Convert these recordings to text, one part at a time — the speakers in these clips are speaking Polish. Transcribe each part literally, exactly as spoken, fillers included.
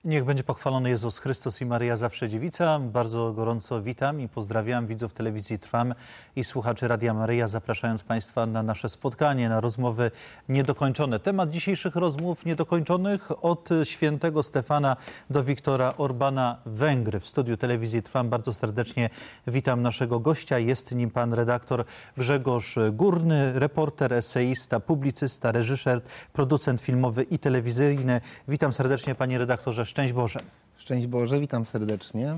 Niech będzie pochwalony Jezus Chrystus i Maryja Zawsze Dziewica. Bardzo gorąco witam i pozdrawiam widzów telewizji Trwam i słuchaczy Radia Maryja, zapraszając Państwa na nasze spotkanie, na rozmowy niedokończone. Temat dzisiejszych rozmów niedokończonych: od świętego Stefana do Viktora Orbana, Węgry. W studiu telewizji Trwam bardzo serdecznie witam naszego gościa. Jest nim pan redaktor Grzegorz Górny, reporter, eseista, publicysta, reżyser, producent filmowy i telewizyjny. Witam serdecznie, panie redaktorze. Szczęść Boże. Szczęść Boże, witam serdecznie.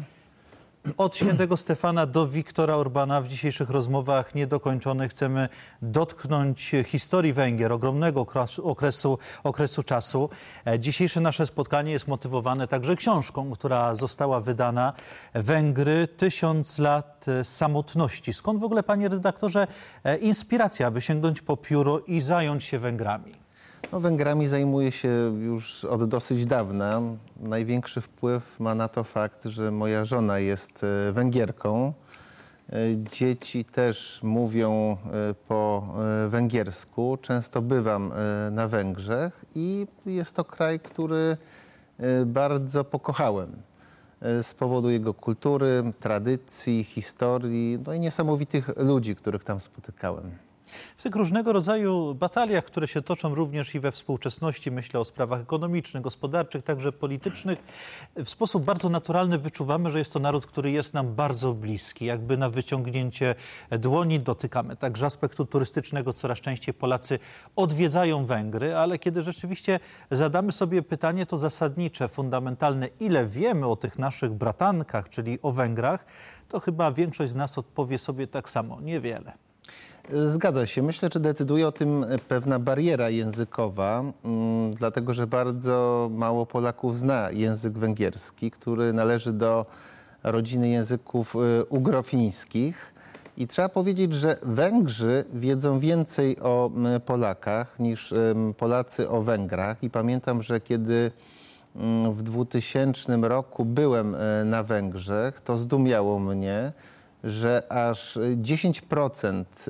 Od świętego Stefana do Viktora Orbana w dzisiejszych rozmowach niedokończonych chcemy dotknąć historii Węgier, ogromnego okresu, okresu czasu. Dzisiejsze nasze spotkanie jest motywowane także książką, która została wydana, Węgry, tysiąc lat samotności. Skąd w ogóle, panie redaktorze, inspiracja, aby sięgnąć po pióro i zająć się Węgrami? No, Węgrami zajmuję się już od dosyć dawna. Największy wpływ ma na to fakt, że moja żona jest Węgierką. Dzieci też mówią po węgiersku. Często bywam na Węgrzech i jest to kraj, który bardzo pokochałem z powodu jego kultury, tradycji, historii, no i niesamowitych ludzi, których tam spotykałem. W tych różnego rodzaju bataliach, które się toczą również i we współczesności, myślę o sprawach ekonomicznych, gospodarczych, także politycznych, w sposób bardzo naturalny wyczuwamy, że jest to naród, który jest nam bardzo bliski. Jakby na wyciągnięcie dłoni dotykamy także aspektu turystycznego. Coraz częściej Polacy odwiedzają Węgry, ale kiedy rzeczywiście zadamy sobie pytanie to zasadnicze, fundamentalne, ile wiemy o tych naszych bratankach, czyli o Węgrach, to chyba większość z nas odpowie sobie tak samo: niewiele. Zgadza się. Myślę, że decyduje o tym pewna bariera językowa, dlatego że bardzo mało Polaków zna język węgierski, który należy do rodziny języków ugrofińskich. I trzeba powiedzieć, że Węgrzy wiedzą więcej o Polakach niż Polacy o Węgrach. I pamiętam, że kiedy w dwutysięcznym roku byłem na Węgrzech, to zdumiało mnie, że aż dziesięć procent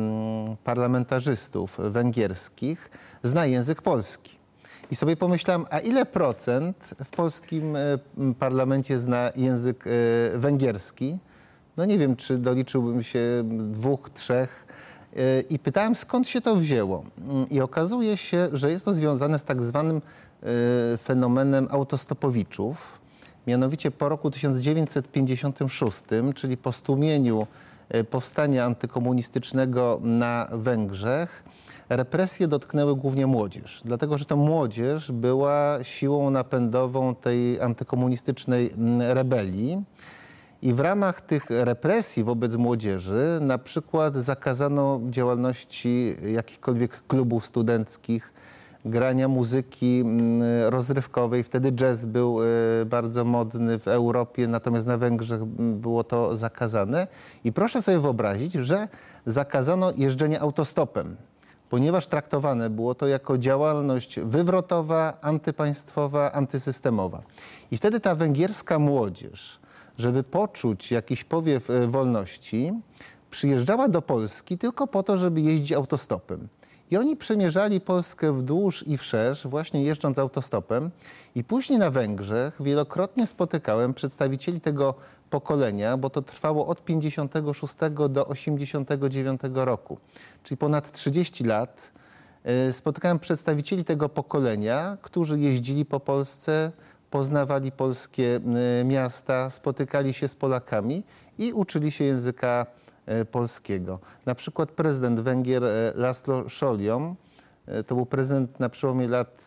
parlamentarzystów węgierskich zna język polski. I sobie pomyślałem, a ile procent w polskim parlamencie zna język węgierski? No nie wiem, czy doliczyłbym się dwóch, trzech. I pytałem, skąd się to wzięło. I okazuje się, że jest to związane z tak zwanym fenomenem autostopowiczów. Mianowicie po roku tysiąc dziewięćset pięćdziesiątym szóstym, czyli po stłumieniu powstania antykomunistycznego na Węgrzech, represje dotknęły głównie młodzież. Dlatego, że to młodzież była siłą napędową tej antykomunistycznej rebelii. I w ramach tych represji wobec młodzieży na przykład zakazano działalności jakichkolwiek klubów studenckich, grania muzyki rozrywkowej. Wtedy jazz był bardzo modny w Europie, natomiast na Węgrzech było to zakazane. I proszę sobie wyobrazić, że zakazano jeżdżenia autostopem, ponieważ traktowane było to jako działalność wywrotowa, antypaństwowa, antysystemowa. I wtedy ta węgierska młodzież, żeby poczuć jakiś powiew wolności, przyjeżdżała do Polski tylko po to, żeby jeździć autostopem. I oni przemierzali Polskę wdłuż i wszerz, właśnie jeżdżąc autostopem. I później na Węgrzech wielokrotnie spotykałem przedstawicieli tego pokolenia, bo to trwało od pięćdziesiątego szóstego do osiemdziesiątego dziewiątego roku, czyli ponad trzydzieści lat. Spotykałem przedstawicieli tego pokolenia, którzy jeździli po Polsce, poznawali polskie miasta, spotykali się z Polakami i uczyli się języka polskiego. Na przykład prezydent Węgier László Sólyom, to był prezydent na przełomie lat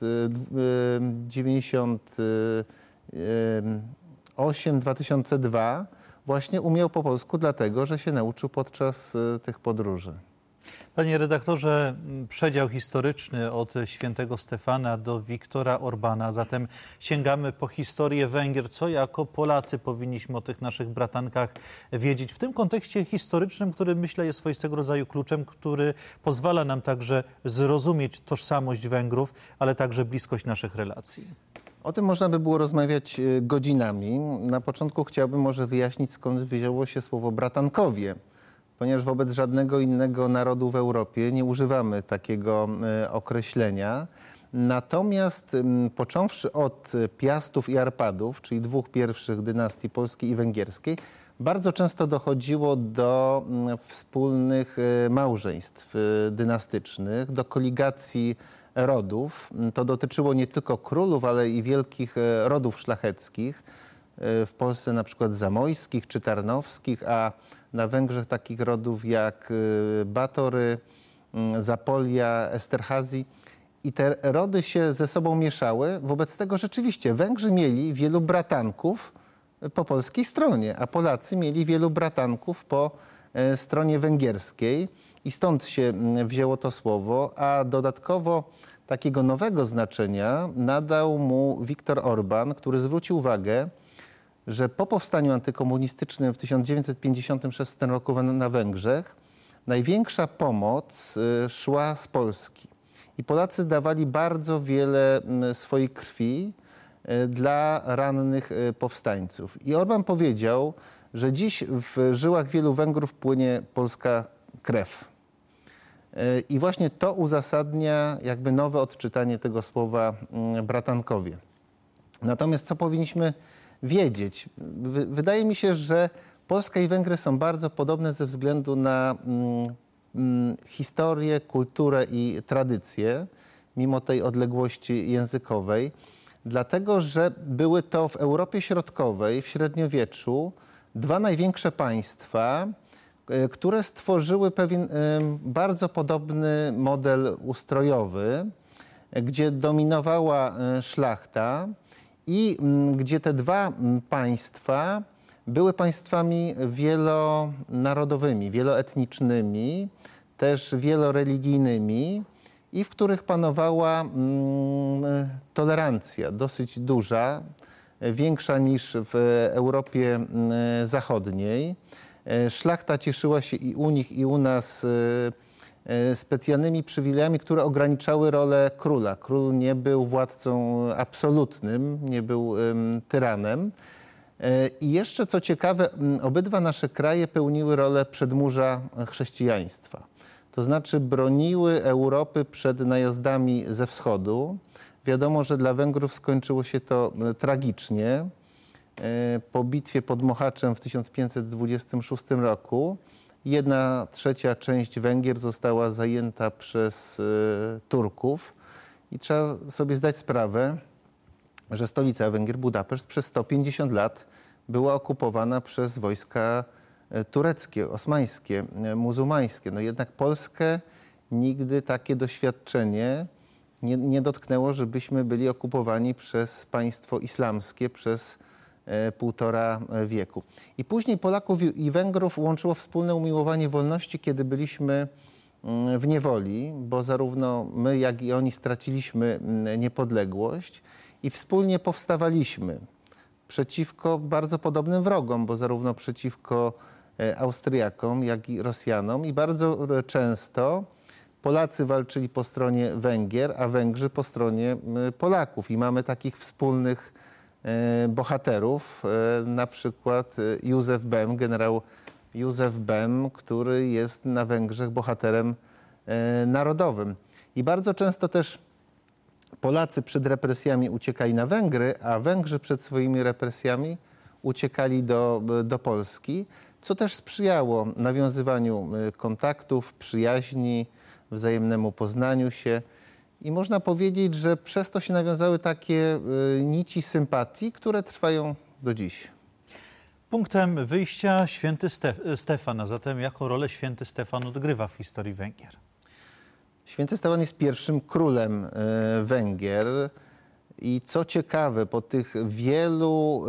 dziewięćdziesiątego ósmego do dwa tysiące drugiego, właśnie umiał po polsku dlatego, że się nauczył podczas tych podróży. Panie redaktorze, przedział historyczny od świętego Stefana do Viktora Orbana, zatem sięgamy po historię Węgier. Co jako Polacy powinniśmy o tych naszych bratankach wiedzieć w tym kontekście historycznym, który myślę jest swoistego rodzaju kluczem, który pozwala nam także zrozumieć tożsamość Węgrów, ale także bliskość naszych relacji? O tym można by było rozmawiać godzinami. Na początku chciałbym może wyjaśnić, skąd wzięło się słowo bratankowie, ponieważ wobec żadnego innego narodu w Europie nie używamy takiego określenia. Natomiast mm, począwszy od Piastów i Arpadów, czyli dwóch pierwszych dynastii polskiej i węgierskiej, bardzo często dochodziło do mm, wspólnych e, małżeństw e, dynastycznych, do koligacji rodów. To dotyczyło nie tylko królów, ale i wielkich e, rodów szlacheckich. E, W Polsce na przykład zamojskich czy tarnowskich, a na Węgrzech takich rodów jak e, Batory, m, Zapolia, Esterhazy. I te rody się ze sobą mieszały. Wobec tego rzeczywiście Węgrzy mieli wielu bratanków po polskiej stronie, a Polacy mieli wielu bratanków po e, stronie węgierskiej. I stąd się m, wzięło to słowo, a dodatkowo takiego nowego znaczenia nadał mu Viktor Orban, który zwrócił uwagę, że po powstaniu antykomunistycznym w tysiąc dziewięćset pięćdziesiątym szóstym roku na Węgrzech największa pomoc y, szła z Polski. I Polacy dawali bardzo wiele m, swojej krwi y, dla rannych y, powstańców. I Orban powiedział, że dziś w żyłach wielu Węgrów płynie polska krew. Y, I właśnie to uzasadnia jakby nowe odczytanie tego słowa y, bratankowie. Natomiast co powinniśmy wiedzieć? Wy- Wydaje mi się, że Polska i Węgry są bardzo podobne ze względu na mm, mm, historię, kulturę i tradycję, mimo tej odległości językowej, dlatego że były to w Europie Środkowej, w średniowieczu, dwa największe państwa, e, które stworzyły pewien em, bardzo podobny model ustrojowy, e, gdzie dominowała e, szlachta i m, gdzie te dwa m, państwa były państwami wielonarodowymi, wieloetnicznymi, też wieloreligijnymi i w których panowała mm, tolerancja dosyć duża, większa niż w Europie mm, Zachodniej. E, Szlachta cieszyła się i u nich, i u nas e, e, specjalnymi przywilejami, które ograniczały rolę króla. Król nie był władcą absolutnym, nie był em, tyranem. E, I jeszcze co ciekawe, m, obydwa nasze kraje pełniły rolę przedmurza chrześcijaństwa. To znaczy broniły Europy przed najazdami ze wschodu. Wiadomo, że dla Węgrów skończyło się to e, tragicznie. E, Po bitwie pod Mohaczem w tysiąc pięćset dwudziestym szóstym roku jedna trzecia część Węgier została zajęta przez e, Turków. I trzeba sobie zdać sprawę, że stolica Węgier, Budapeszt, przez sto pięćdziesiąt lat była okupowana przez wojska e, tureckie, osmańskie, e, muzułmańskie. No jednak Polskę nigdy takie doświadczenie nie, nie dotknęło, żebyśmy byli okupowani przez państwo islamskie przez e, półtora wieku. I później Polaków i i Węgrów łączyło wspólne umiłowanie wolności, kiedy byliśmy mm, w niewoli, bo zarówno my, jak i oni straciliśmy mm, niepodległość i wspólnie powstawaliśmy przeciwko bardzo podobnym wrogom, bo zarówno przeciwko e, Austriakom, jak i Rosjanom. I bardzo e, często Polacy walczyli po stronie Węgier, a Węgrzy po stronie m, Polaków. I mamy takich wspólnych e, bohaterów, e, na przykład e, Józef Bem, generał Józef Bem, który jest na Węgrzech bohaterem e, narodowym. I bardzo często też Polacy przed represjami uciekali na Węgry, a Węgrzy przed swoimi represjami uciekali do, do Polski, co też sprzyjało nawiązywaniu y, kontaktów, przyjaźni, wzajemnemu poznaniu się. I można powiedzieć, że przez to się nawiązały takie y, nici sympatii, które trwają do dziś. Punktem wyjścia święty Ste- Stefan, a zatem jaką rolę święty Stefan odgrywa w historii Węgier? Święty Stefan jest pierwszym królem e, Węgier i co ciekawe, po tych wielu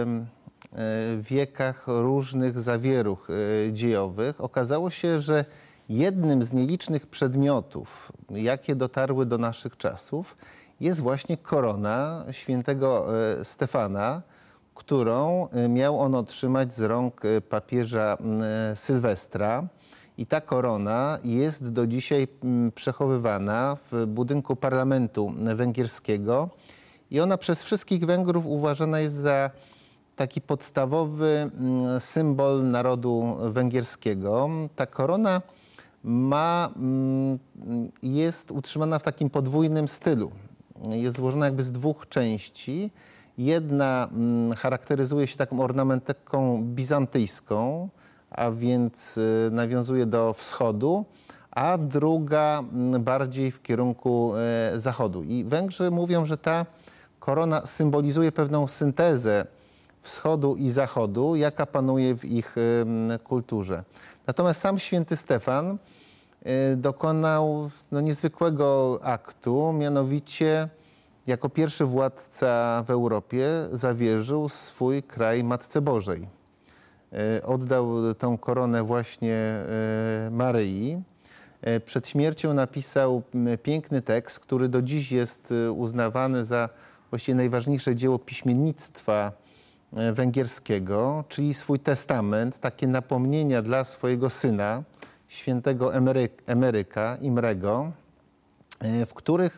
e, e, wiekach różnych zawieruch e, dziejowych okazało się, że jednym z nielicznych przedmiotów, jakie dotarły do naszych czasów, jest właśnie korona świętego e, Stefana, którą e, miał on otrzymać z rąk e, papieża e, Sylwestra. I ta korona jest do dzisiaj mm, przechowywana w budynku parlamentu węgierskiego i ona przez wszystkich Węgrów uważana jest za taki podstawowy mm, symbol narodu węgierskiego. Ta korona ma, mm, jest utrzymana w takim podwójnym stylu. jest złożona jakby z dwóch części. Jedna charakteryzuje się taką ornamentyką bizantyjską, a więc nawiązuje do wschodu, a druga bardziej w kierunku zachodu. I Węgrzy mówią, że ta korona symbolizuje pewną syntezę wschodu i zachodu, jaka panuje w ich kulturze. Natomiast sam święty Stefan dokonał no, niezwykłego aktu, mianowicie jako pierwszy władca w Europie zawierzył swój kraj Matce Bożej. Oddał tę koronę właśnie Maryi. Przed śmiercią napisał piękny tekst, który do dziś jest uznawany za właściwie najważniejsze dzieło piśmiennictwa węgierskiego, czyli swój testament, takie napomnienia dla swojego syna, świętego Emeryk, Emeryka, Imrego, w których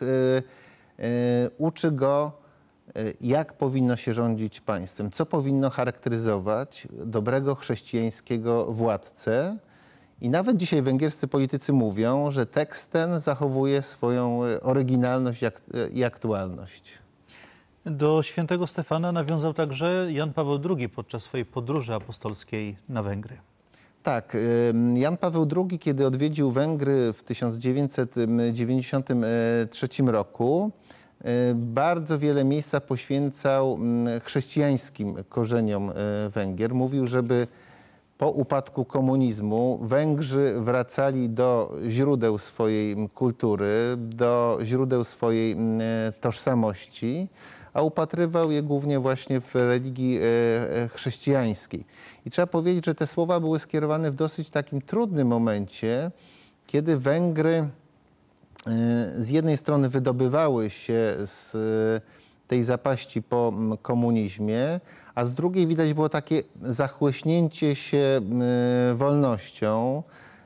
uczy go, jak powinno się rządzić państwem, co powinno charakteryzować dobrego chrześcijańskiego władcę. I nawet dzisiaj węgierscy politycy mówią, że tekst ten zachowuje swoją oryginalność i aktualność. Do świętego Stefana nawiązał także Jan Paweł drugi podczas swojej podróży apostolskiej na Węgry. Tak, Jan Paweł drugi, kiedy odwiedził Węgry w tysiąc dziewięćset dziewięćdziesiątym trzecim roku, bardzo wiele miejsca poświęcał chrześcijańskim korzeniom Węgier. Mówił, żeby po upadku komunizmu Węgrzy wracali do źródeł swojej kultury, do źródeł swojej tożsamości, a upatrywał je głównie właśnie w religii chrześcijańskiej. I trzeba powiedzieć, że te słowa były skierowane w dosyć takim trudnym momencie, kiedy Węgry z jednej strony wydobywały się z tej zapaści po komunizmie, a z drugiej widać było takie zachłyśnięcie się wolnością,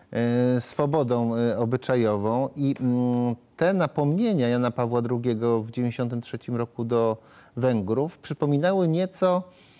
swobodą obyczajową i te napomnienia Jana Pawła drugiego w dziewięćdziesiątym trzecim roku do Węgrów przypominały nieco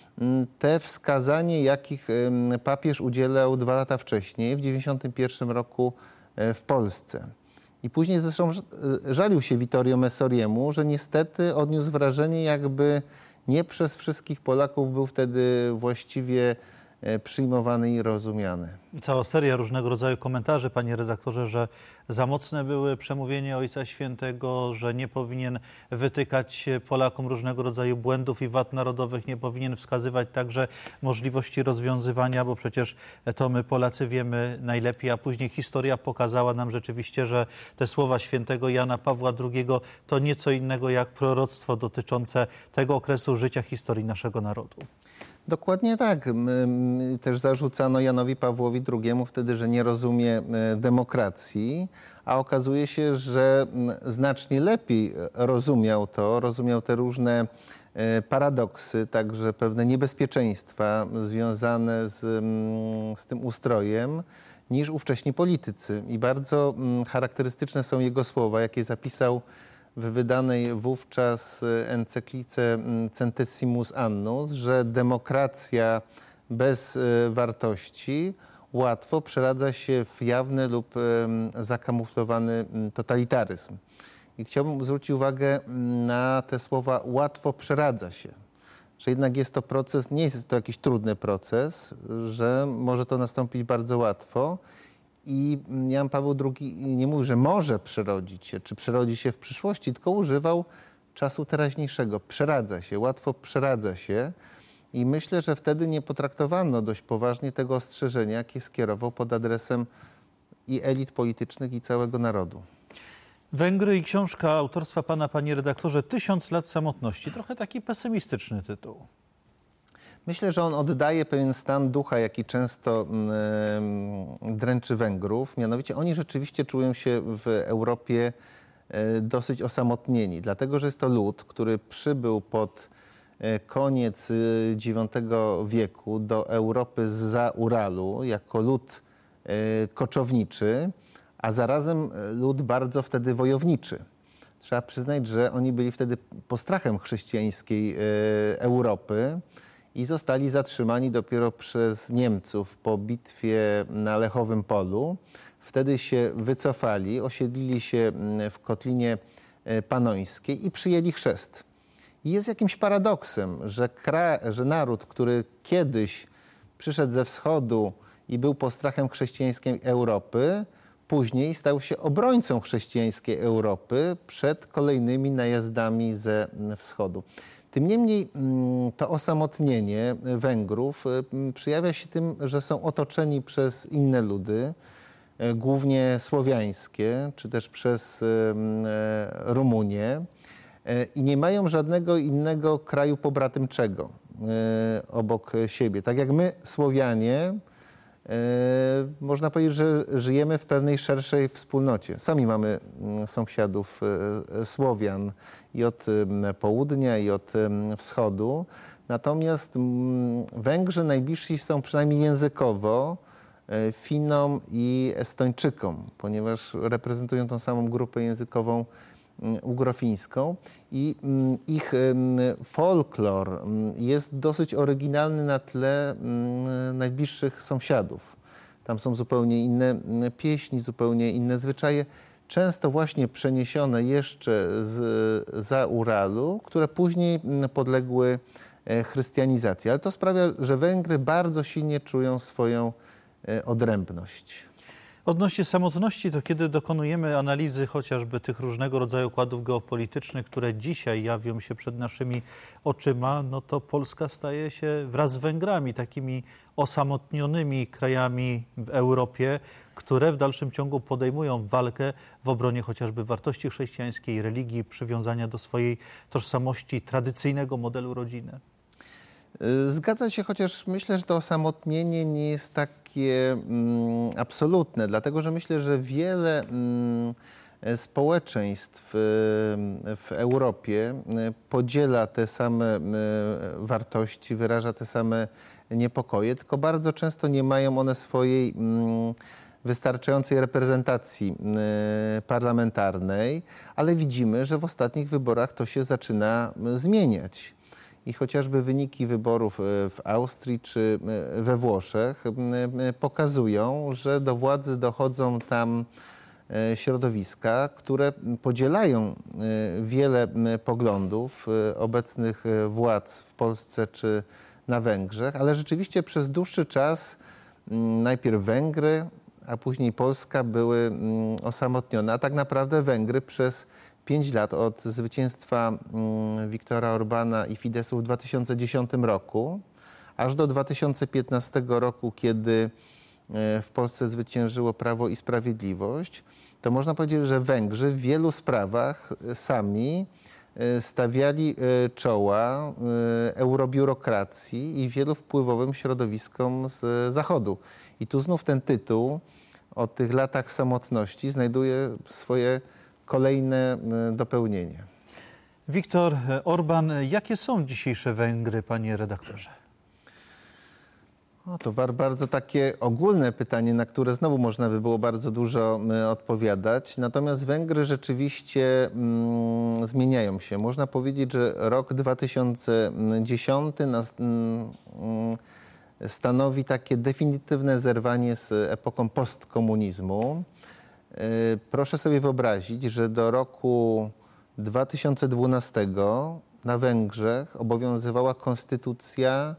te wskazanie, jakich papież udzielał dwa lata wcześniej, w dziewięćdziesiątym pierwszym roku w Polsce. I później zresztą żalił się Vittorio Messoriemu, że niestety odniósł wrażenie, jakby nie przez wszystkich Polaków był wtedy właściwie przyjmowany i rozumiany. Cała seria różnego rodzaju komentarzy, panie redaktorze, że za mocne były przemówienia Ojca Świętego, że nie powinien wytykać Polakom różnego rodzaju błędów i wad narodowych, nie powinien wskazywać także możliwości rozwiązywania, bo przecież to my Polacy wiemy najlepiej, a później historia pokazała nam rzeczywiście, że te słowa świętego Jana Pawła drugiego to nieco innego jak proroctwo dotyczące tego okresu życia historii naszego narodu. Dokładnie tak. Też zarzucano Janowi Pawłowi drugiemu wtedy, że nie rozumie demokracji, a okazuje się, że znacznie lepiej rozumiał to, rozumiał te różne paradoksy, także pewne niebezpieczeństwa związane z, z tym ustrojem, niż ówcześni politycy. I bardzo charakterystyczne są jego słowa, jakie zapisał w wydanej wówczas encyklice Centesimus Annus, że demokracja bez wartości łatwo przeradza się w jawny lub zakamuflowany totalitaryzm. I chciałbym zwrócić uwagę na te słowa łatwo przeradza się, że jednak jest to proces, nie jest to jakiś trudny proces, że może to nastąpić bardzo łatwo. I Jan Paweł drugi nie mówił, że może przerodzić się, czy przerodzi się w przyszłości, tylko używał czasu teraźniejszego. Przeradza się, łatwo przeradza się. I myślę, że wtedy nie potraktowano dość poważnie tego ostrzeżenia, jakie skierował pod adresem i elit politycznych, i całego narodu. Węgry i książka autorstwa pana, panie redaktorze, Tysiąc lat samotności. Trochę taki pesymistyczny tytuł. Myślę, że on oddaje pewien stan ducha, jaki często dręczy Węgrów. Mianowicie oni rzeczywiście czują się w Europie dosyć osamotnieni, dlatego że jest to lud, który przybył pod koniec dziewiątego wieku do Europy zza Uralu jako lud koczowniczy, a zarazem lud bardzo wtedy wojowniczy. Trzeba przyznać, że oni byli wtedy postrachem chrześcijańskiej Europy i zostali zatrzymani dopiero przez Niemców po bitwie na Lechowym Polu. Wtedy się wycofali, osiedlili się w Kotlinie Panońskiej i przyjęli chrzest. I jest jakimś paradoksem, że, kra, że naród, który kiedyś przyszedł ze wschodu i był postrachem chrześcijańskiej Europy, później stał się obrońcą chrześcijańskiej Europy przed kolejnymi najazdami ze wschodu. Tym niemniej to osamotnienie Węgrów przejawia się tym, że są otoczeni przez inne ludy, głównie słowiańskie, czy też przez Rumunię i nie mają żadnego innego kraju pobratymczego obok siebie. Tak jak my, Słowianie, można powiedzieć, że żyjemy w pewnej szerszej wspólnocie. Sami mamy sąsiadów Słowian i od południa, i od wschodu. Natomiast Węgrzy najbliżsi są przynajmniej językowo Finom i Estończykom, ponieważ reprezentują tą samą grupę językową ugrofińską i ich folklor jest dosyć oryginalny na tle najbliższych sąsiadów. Tam są zupełnie inne pieśni, zupełnie inne zwyczaje, często właśnie przeniesione jeszcze z, za Uralu, które później podległy chrystianizacji. Ale to sprawia, że Węgry bardzo silnie czują swoją odrębność. Odnośnie samotności, to kiedy dokonujemy analizy chociażby tych różnego rodzaju układów geopolitycznych, które dzisiaj jawią się przed naszymi oczyma, no to Polska staje się wraz z Węgrami takimi osamotnionymi krajami w Europie, które w dalszym ciągu podejmują walkę w obronie chociażby wartości chrześcijańskiej, religii, przywiązania do swojej tożsamości, tradycyjnego modelu rodziny. Zgadza się, chociaż myślę, że to osamotnienie nie jest takie mm, absolutne, dlatego że myślę, że wiele mm, społeczeństw w Europie podziela te same wartości, wyraża te same niepokoje, tylko bardzo często nie mają one swojej mm, wystarczającej reprezentacji parlamentarnej, ale widzimy, że w ostatnich wyborach to się zaczyna zmieniać. I chociażby wyniki wyborów w Austrii czy we Włoszech pokazują, że do władzy dochodzą tam środowiska, które podzielają wiele poglądów obecnych władz w Polsce czy na Węgrzech, ale rzeczywiście przez dłuższy czas najpierw Węgry, a później Polska były osamotnione, a tak naprawdę Węgry przez pięć lat od zwycięstwa Viktora Orbana i Fideszu w dwa tysiące dziesiątym roku, aż do dwa tysiące piętnastego roku, kiedy w Polsce zwyciężyło Prawo i Sprawiedliwość, to można powiedzieć, że Węgrzy w wielu sprawach sami stawiali czoła eurobiurokracji i wielu wpływowym środowiskom z Zachodu. I tu znów ten tytuł o tych latach samotności znajduje swoje kolejne dopełnienie. Viktor Orban, jakie są dzisiejsze Węgry, panie redaktorze? O, to bardzo takie ogólne pytanie, na które znowu można by było bardzo dużo odpowiadać. Natomiast Węgry rzeczywiście mm, zmieniają się. Można powiedzieć, że rok dwa tysiące dziesiąty nas, mm, stanowi takie definitywne zerwanie z epoką postkomunizmu. Proszę sobie wyobrazić, że do roku dwa tysiące dwunastego na Węgrzech obowiązywała konstytucja,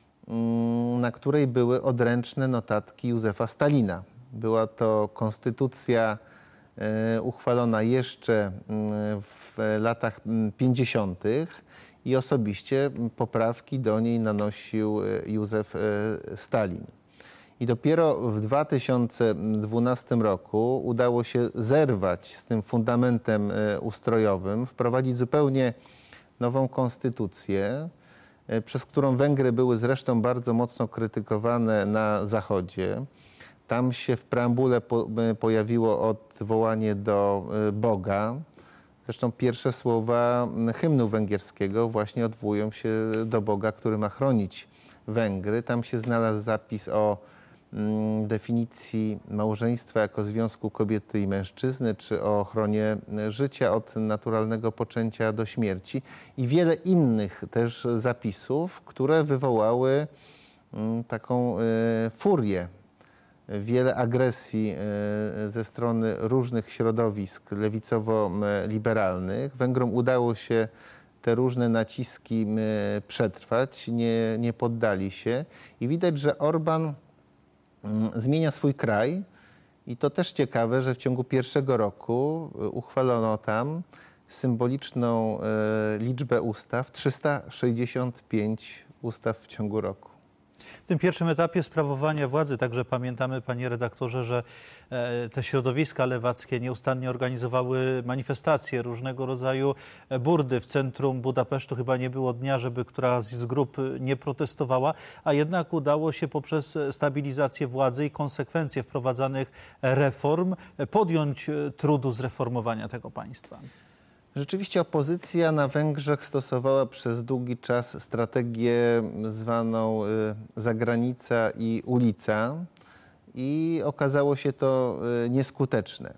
na której były odręczne notatki Józefa Stalina. Była to konstytucja uchwalona jeszcze w latach pięćdziesiątych i osobiście poprawki do niej nanosił Józef Stalin. I dopiero w dwa tysiące dwunastym roku udało się zerwać z tym fundamentem ustrojowym, wprowadzić zupełnie nową konstytucję, przez którą Węgry były zresztą bardzo mocno krytykowane na Zachodzie. Tam się w preambule po, pojawiło odwołanie do Boga. Zresztą pierwsze słowa hymnu węgierskiego właśnie odwołują się do Boga, który ma chronić Węgry. Tam się znalazł zapis o definicji małżeństwa jako związku kobiety i mężczyzny, czy o ochronie życia od naturalnego poczęcia do śmierci i wiele innych też zapisów, które wywołały taką furię wiele agresji ze strony różnych środowisk lewicowo-liberalnych. Węgrom udało się te różne naciski przetrwać, nie, nie poddali się i widać, że Orban zmienia swój kraj i to też ciekawe, że w ciągu pierwszego roku uchwalono tam symboliczną liczbę ustaw, trzysta sześćdziesiąt pięć ustaw w ciągu roku. W tym pierwszym etapie sprawowania władzy także pamiętamy, panie redaktorze, że te środowiska lewackie nieustannie organizowały manifestacje, różnego rodzaju burdy. W centrum Budapesztu chyba nie było dnia, żeby któraś z grup nie protestowała, a jednak udało się poprzez stabilizację władzy i konsekwencje wprowadzanych reform podjąć trudu zreformowania tego państwa. Rzeczywiście opozycja na Węgrzech stosowała przez długi czas strategię zwaną zagranica i ulica i okazało się to nieskuteczne.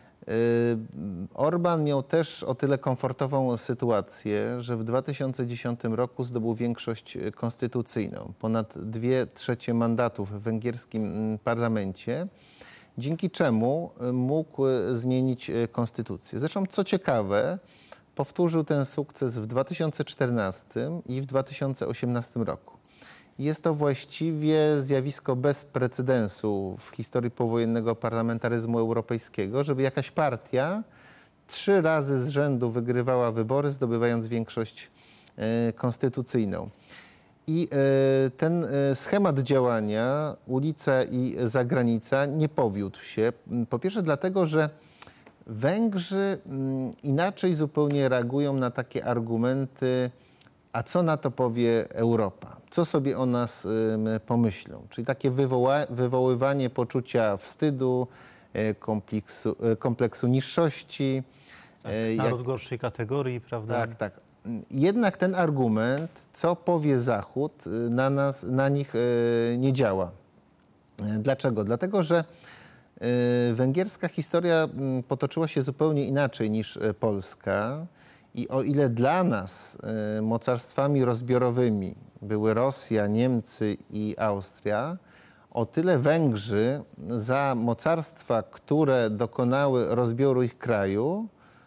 Orban miał też o tyle komfortową sytuację, że w dwa tysiące dziesiątym roku zdobył większość konstytucyjną, ponad dwie trzecie mandatów w węgierskim parlamencie, dzięki czemu mógł zmienić konstytucję. Zresztą, co ciekawe, powtórzył ten sukces w dwa tysiące czternastym i w dwa tysiące osiemnastym roku. Jest to właściwie zjawisko bez precedensu w historii powojennego parlamentaryzmu europejskiego, żeby jakaś partia trzy razy z rzędu wygrywała wybory, zdobywając większość konstytucyjną. I ten schemat działania, ulica i zagranica, nie powiódł się. Po pierwsze dlatego, że Węgrzy inaczej zupełnie reagują na takie argumenty, a co na to powie Europa? Co sobie o nas pomyślą? Czyli takie wywoła- wywoływanie poczucia wstydu, kompleksu, kompleksu niższości. Tak, naród jak... gorszej kategorii, prawda? Tak, tak. Jednak ten argument, co powie Zachód, na nas, na nich nie działa. Dlaczego? Dlatego, że węgierska historia potoczyła się zupełnie inaczej niż polska i o ile dla nas mocarstwami rozbiorowymi były Rosja, Niemcy i Austria, o tyle Węgrzy za mocarstwa, które dokonały rozbioru ich kraju,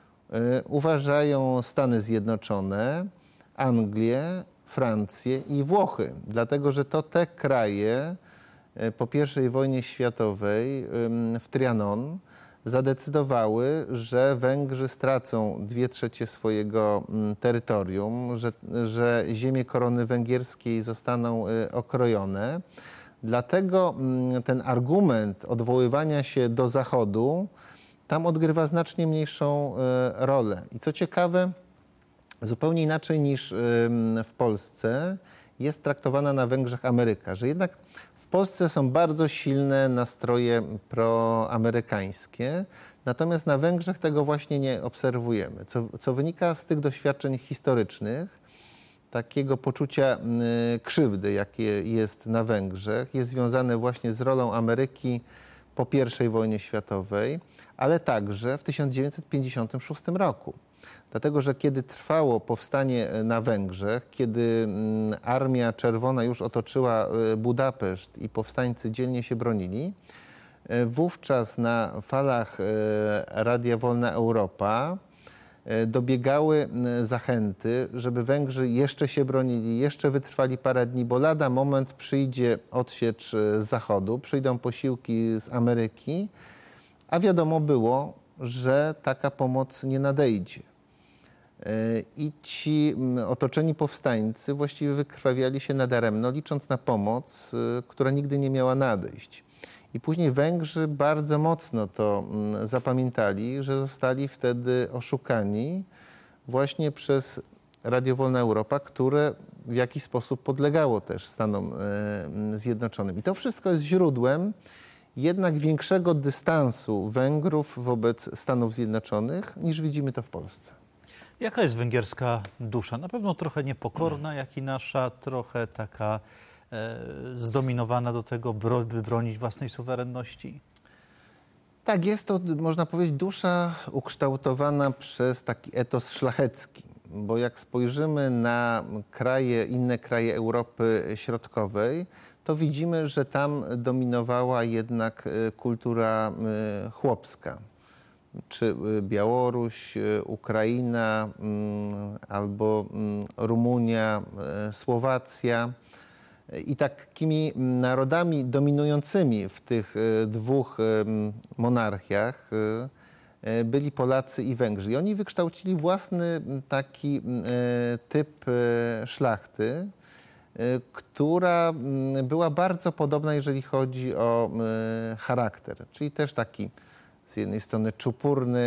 uważają Stany Zjednoczone, Anglię, Francję i Włochy. Dlatego, że to te kraje po pierwszej wojnie światowej w Trianon zadecydowały, że Węgrzy stracą dwie trzecie swojego terytorium, że, że ziemie korony węgierskiej zostaną okrojone. Dlatego ten argument odwoływania się do Zachodu tam odgrywa znacznie mniejszą rolę. I co ciekawe, zupełnie inaczej niż w Polsce jest traktowana na Węgrzech Ameryka, że jednak w Polsce są bardzo silne nastroje proamerykańskie, natomiast na Węgrzech tego właśnie nie obserwujemy, co, co wynika z tych doświadczeń historycznych, takiego poczucia krzywdy, jakie jest na Węgrzech, jest związane właśnie z rolą Ameryki po pierwszej wojnie światowej, ale także w tysiąc dziewięćset pięćdziesiątym szóstym roku. Dlatego, że kiedy trwało powstanie na Węgrzech, kiedy Armia Czerwona już otoczyła Budapeszt i powstańcy dzielnie się bronili, wówczas na falach Radia Wolna Europa dobiegały zachęty, żeby Węgrzy jeszcze się bronili, jeszcze wytrwali parę dni, bo lada moment przyjdzie odsiecz z Zachodu, przyjdą posiłki z Ameryki, a wiadomo było, że taka pomoc nie nadejdzie. I ci otoczeni powstańcy właściwie wykrwawiali się nadaremno, licząc na pomoc, która nigdy nie miała nadejść. I później Węgrzy bardzo mocno to zapamiętali, że zostali wtedy oszukani właśnie przez Radio Wolna Europa, które w jakiś sposób podlegało też Stanom Zjednoczonym. I to wszystko jest źródłem jednak większego dystansu Węgrów wobec Stanów Zjednoczonych, niż widzimy to w Polsce. Jaka jest węgierska dusza? Na pewno trochę niepokorna, jak i nasza, trochę taka e, zdominowana do tego, by bronić własnej suwerenności? Tak, jest to, można powiedzieć, dusza ukształtowana przez taki etos szlachecki. Bo jak spojrzymy na kraje, inne kraje Europy Środkowej, to widzimy, że tam dominowała jednak kultura chłopska. Czy Białoruś, Ukraina, albo Rumunia, Słowacja. I takimi narodami dominującymi w tych dwóch monarchiach byli Polacy i Węgrzy. I oni wykształcili własny taki typ szlachty, która była bardzo podobna, jeżeli chodzi o charakter. Czyli też taki z jednej strony czupurny,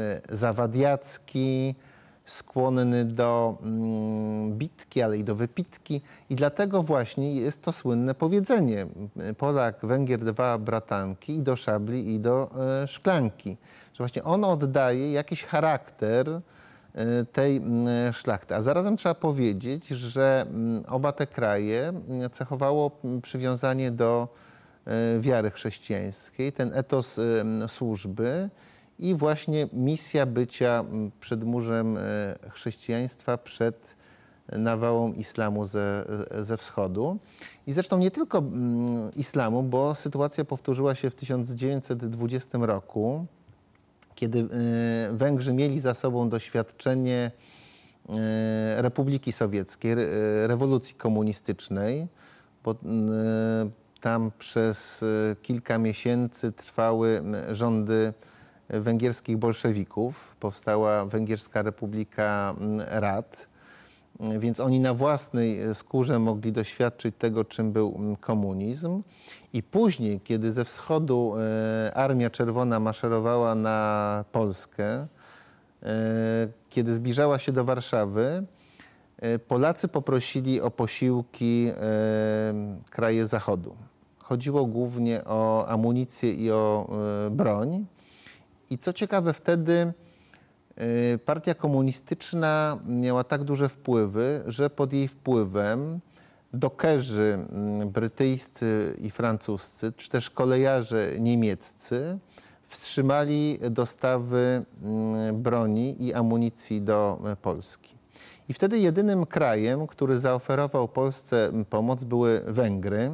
zawadiacki, skłonny do bitki, ale i do wypitki. I dlatego właśnie jest to słynne powiedzenie: Polak, Węgier, dwa bratanki, i do szabli, i do szklanki. Że właśnie ono oddaje jakiś charakter tej szlachty. A zarazem trzeba powiedzieć, że oba te kraje cechowało przywiązanie do wiary chrześcijańskiej, ten etos służby i właśnie misja bycia przedmurzem chrześcijaństwa przed nawałą islamu ze, ze wschodu. I zresztą nie tylko islamu, bo sytuacja powtórzyła się w tysiąc dziewięćset dwudziestym roku, kiedy Węgrzy mieli za sobą doświadczenie Republiki Sowieckiej, rewolucji komunistycznej, bo tam przez kilka miesięcy trwały rządy węgierskich bolszewików. Powstała Węgierska Republika Rad, więc oni na własnej skórze mogli doświadczyć tego, czym był komunizm. I później, kiedy ze wschodu Armia Czerwona maszerowała na Polskę, kiedy zbliżała się do Warszawy, Polacy poprosili o posiłki kraje Zachodu. Chodziło głównie o amunicję i o broń. I co ciekawe, wtedy partia komunistyczna miała tak duże wpływy, że pod jej wpływem dokerzy brytyjscy i francuscy, czy też kolejarze niemieccy wstrzymali dostawy broni i amunicji do Polski. I wtedy jedynym krajem, który zaoferował Polsce pomoc, były Węgry.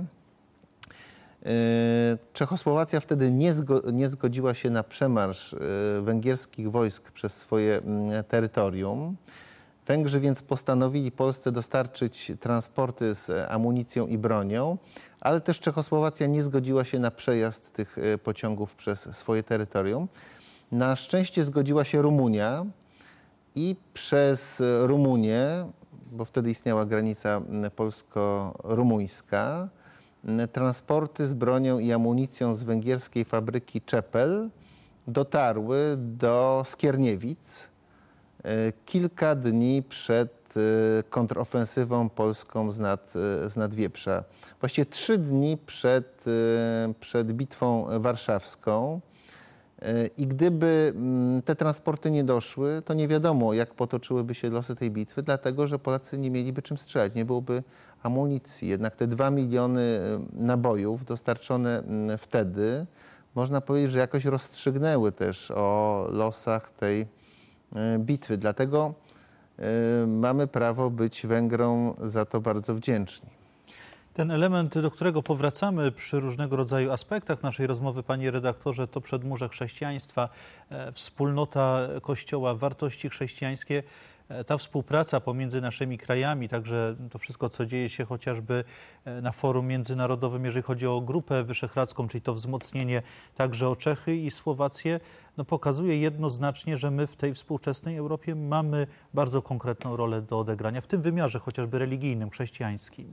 Czechosłowacja wtedy nie, zgo, nie zgodziła się na przemarsz węgierskich wojsk przez swoje terytorium. Węgrzy więc postanowili Polsce dostarczyć transporty z amunicją i bronią, ale też Czechosłowacja nie zgodziła się na przejazd tych pociągów przez swoje terytorium. Na szczęście zgodziła się Rumunia i przez Rumunię, bo wtedy istniała granica polsko-rumuńska, transporty z bronią i amunicją z węgierskiej fabryki Czepel dotarły do Skierniewic kilka dni przed kontrofensywą polską z, nad, z Nadwieprza. Właściwie trzy dni przed, przed bitwą warszawską. I gdyby te transporty nie doszły, to nie wiadomo, jak potoczyłyby się losy tej bitwy, dlatego że Polacy nie mieliby czym strzelać, nie byłoby amunicji. Jednak te dwa miliony nabojów dostarczone wtedy, można powiedzieć, że jakoś rozstrzygnęły też o losach tej bitwy. Dlatego mamy prawo być Węgrom za to bardzo wdzięczni. Ten element, do którego powracamy przy różnego rodzaju aspektach naszej rozmowy, panie redaktorze, to przedmurze chrześcijaństwa, wspólnota Kościoła, wartości chrześcijańskie, ta współpraca pomiędzy naszymi krajami, także to wszystko, co dzieje się chociażby na forum międzynarodowym, jeżeli chodzi o Grupę Wyszehradzką, czyli to wzmocnienie także o Czechy i Słowację, no pokazuje jednoznacznie, że my w tej współczesnej Europie mamy bardzo konkretną rolę do odegrania, w tym wymiarze chociażby religijnym, chrześcijańskim.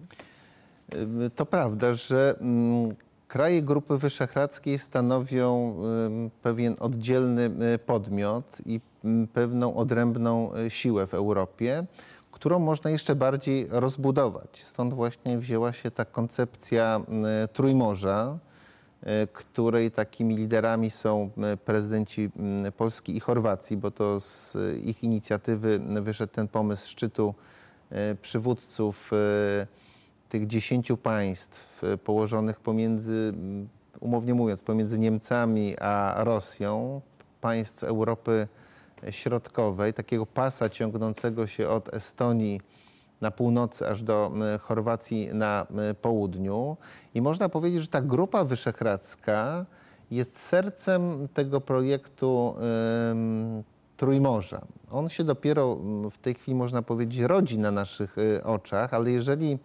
To prawda, że kraje Grupy Wyszehradzkiej stanowią pewien oddzielny podmiot i pewną odrębną siłę w Europie, którą można jeszcze bardziej rozbudować. Stąd właśnie wzięła się ta koncepcja Trójmorza, której takimi liderami są prezydenci Polski i Chorwacji, bo to z ich inicjatywy wyszedł ten pomysł szczytu przywódców tych dziesięciu państw położonych pomiędzy, umownie mówiąc, pomiędzy Niemcami a Rosją, państw Europy Środkowej, takiego pasa ciągnącego się od Estonii na północy aż do Chorwacji na południu. I można powiedzieć, że ta Grupa Wyszehradzka jest sercem tego projektu um, Trójmorza. On się dopiero w tej chwili, można powiedzieć, rodzi na naszych oczach, ale jeżeli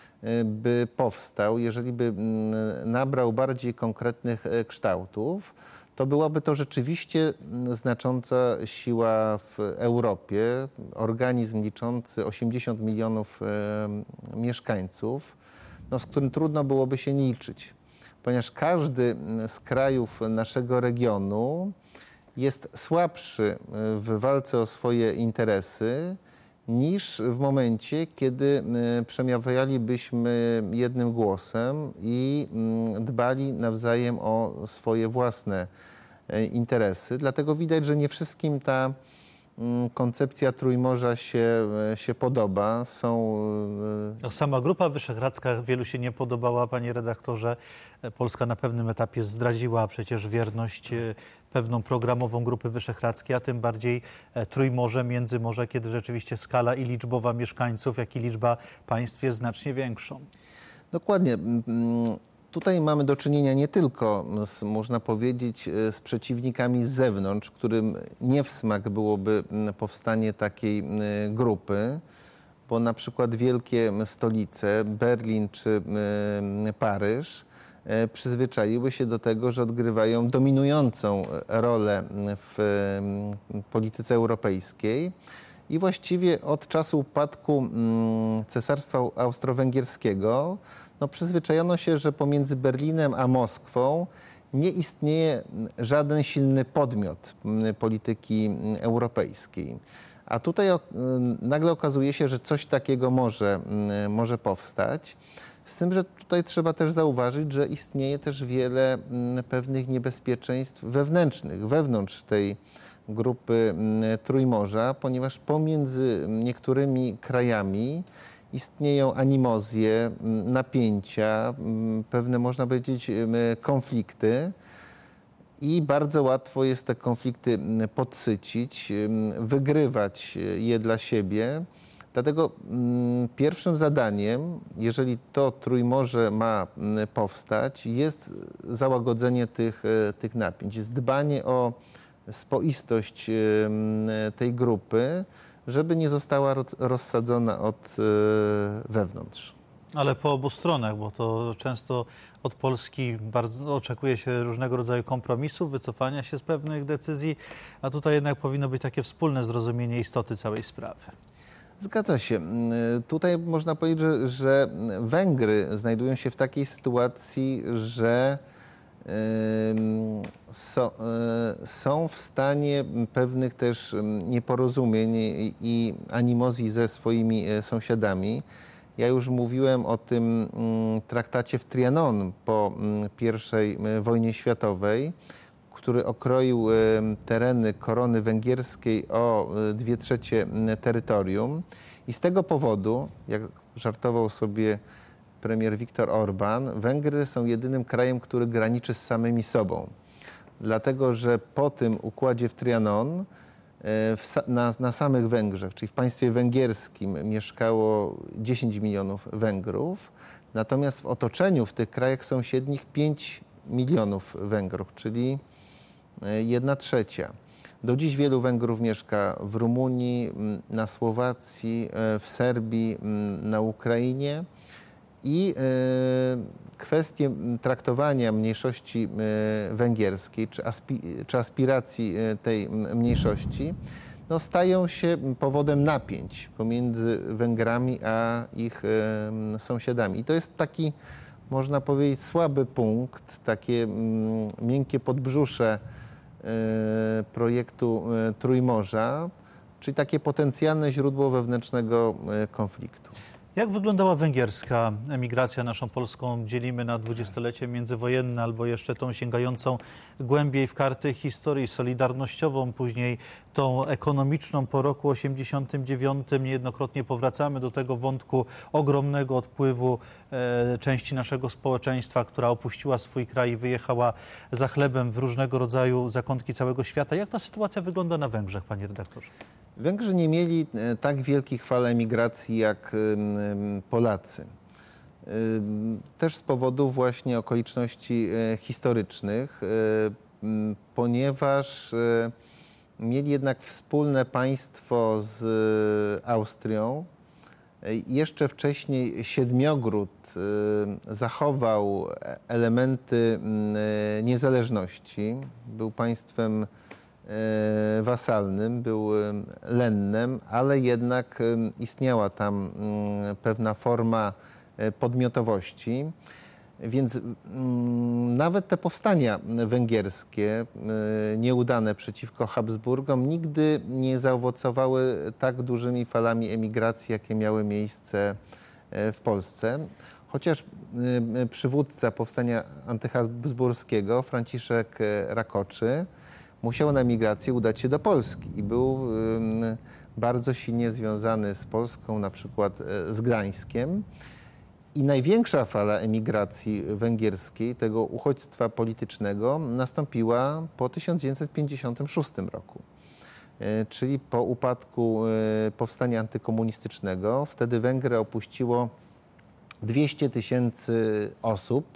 by powstał, jeżeli by nabrał bardziej konkretnych kształtów, to byłaby to rzeczywiście znacząca siła w Europie. Organizm liczący osiemdziesiąt milionów mieszkańców, no, z którym trudno byłoby się nie liczyć, ponieważ każdy z krajów naszego regionu jest słabszy w walce o swoje interesy niż w momencie, kiedy przemawialibyśmy jednym głosem i dbali nawzajem o swoje własne interesy. Dlatego widać, że nie wszystkim ta koncepcja Trójmorza się, się podoba. Są... No, sama Grupa Wyszehradzka wielu się nie podobała, panie redaktorze. Polska na pewnym etapie zdradziła przecież wierność pewną programową Grupy Wyszehradzkiej, a tym bardziej Trójmorze, Międzymorze, kiedy rzeczywiście skala i liczbowa mieszkańców, jak i liczba państw jest znacznie większą. Dokładnie. Tutaj mamy do czynienia nie tylko z, można powiedzieć, z przeciwnikami z zewnątrz, którym nie w smak byłoby powstanie takiej grupy, bo na przykład wielkie stolice, Berlin czy Paryż, przyzwyczaiły się do tego, że odgrywają dominującą rolę w polityce europejskiej i właściwie od czasu upadku Cesarstwa Austro-Węgierskiego no, przyzwyczajono się, że pomiędzy Berlinem a Moskwą nie istnieje żaden silny podmiot polityki europejskiej. A tutaj nagle okazuje się, że coś takiego może, może powstać. Z tym, że tutaj trzeba też zauważyć, że istnieje też wiele pewnych niebezpieczeństw wewnętrznych, wewnątrz tej grupy Trójmorza, ponieważ pomiędzy niektórymi krajami istnieją animozje, napięcia, pewne, można powiedzieć, konflikty i bardzo łatwo jest te konflikty podsycić, wygrywać je dla siebie. Dlatego pierwszym zadaniem, jeżeli to Trójmorze ma powstać, jest załagodzenie tych, tych napięć, jest dbanie o spoistość tej grupy, żeby nie została rozsadzona od wewnątrz. Ale po obu stronach, bo to często od Polski bardzo oczekuje się różnego rodzaju kompromisów, wycofania się z pewnych decyzji, a tutaj jednak powinno być takie wspólne zrozumienie istoty całej sprawy. Zgadza się. Tutaj można powiedzieć, że, że Węgry znajdują się w takiej sytuacji, że So, są w stanie pewnych też nieporozumień i animozji ze swoimi sąsiadami. Ja już mówiłem o tym traktacie w Trianon po pierwszej wojnie światowej, który okroił tereny korony węgierskiej o dwie trzecie terytorium. I z tego powodu, jak żartował sobie premier Viktor Orban, Węgry są jedynym krajem, który graniczy z samymi sobą. Dlatego, że po tym układzie w Trianon w, na, na samych Węgrzech, czyli w państwie węgierskim, mieszkało dziesięć milionów Węgrów, natomiast w otoczeniu w tych krajach sąsiednich pięć milionów Węgrów, czyli jedna trzecia. Do dziś wielu Węgrów mieszka w Rumunii, na Słowacji, w Serbii, na Ukrainie. I kwestie traktowania mniejszości węgierskiej czy, aspi- czy aspiracji tej mniejszości no, stają się powodem napięć pomiędzy Węgrami a ich sąsiadami. I to jest taki, można powiedzieć, słaby punkt, takie miękkie podbrzusze projektu Trójmorza, czyli takie potencjalne źródło wewnętrznego konfliktu. Jak wyglądała węgierska emigracja naszą polską? Dzielimy na dwudziestolecie międzywojenne albo jeszcze tą sięgającą głębiej w karty historii solidarnościową, później tą ekonomiczną po roku osiemdziesiątym dziewiątym. Niejednokrotnie powracamy do tego wątku ogromnego odpływu e, części naszego społeczeństwa, która opuściła swój kraj i wyjechała za chlebem w różnego rodzaju zakątki całego świata. Jak ta sytuacja wygląda na Węgrzech, panie redaktorze? Węgrzy nie mieli e, tak wielkich fal emigracji jak em, Polacy. Ym, Też z powodu właśnie okoliczności e, historycznych, e, m, ponieważ e, mieli jednak wspólne państwo z e, Austrią. E, Jeszcze wcześniej Siedmiogród e, zachował e- elementy m, e, niezależności. Był państwem e, wasalnym, był e, lennem, ale jednak e, istniała tam m, pewna forma e, podmiotowości. Więc mm, nawet te powstania węgierskie, y, nieudane przeciwko Habsburgom, nigdy nie zaowocowały tak dużymi falami emigracji, jakie miały miejsce e, w Polsce. Chociaż y, y, przywódca powstania antyhabsburskiego, Franciszek e, Rakoczy, musiał na emigrację udać się do Polski i był y, bardzo silnie związany z Polską, na przykład e, z Gdańskiem. I największa fala emigracji węgierskiej, tego uchodźstwa politycznego, nastąpiła po tysiąc dziewięćset pięćdziesiątym szóstym roku, e, czyli po upadku e, powstania antykomunistycznego. Wtedy Węgry opuściło dwieście tysięcy osób.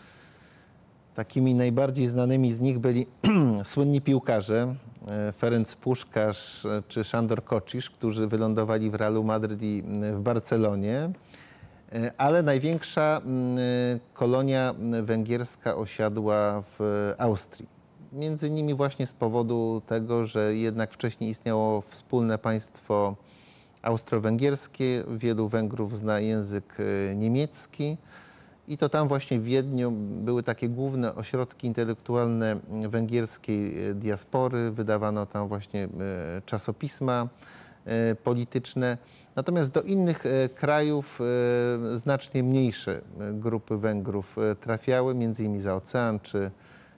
Takimi najbardziej znanymi z nich byli słynni piłkarze e, Ferenc Puskás e, czy Sándor Kocsis, którzy wylądowali w Realu Madryt i e, w Barcelonie. E, Ale największa m, kolonia węgierska osiadła w Austrii. Między innymi właśnie z powodu tego, że jednak wcześniej istniało wspólne państwo austro-węgierskie. Wielu Węgrów zna język e, niemiecki. I to tam właśnie w Wiedniu były takie główne ośrodki intelektualne węgierskiej e, diaspory. Wydawano tam właśnie e, czasopisma e, polityczne. Natomiast do innych e, krajów e, znacznie mniejsze e, grupy Węgrów e, trafiały, między innymi za ocean czy,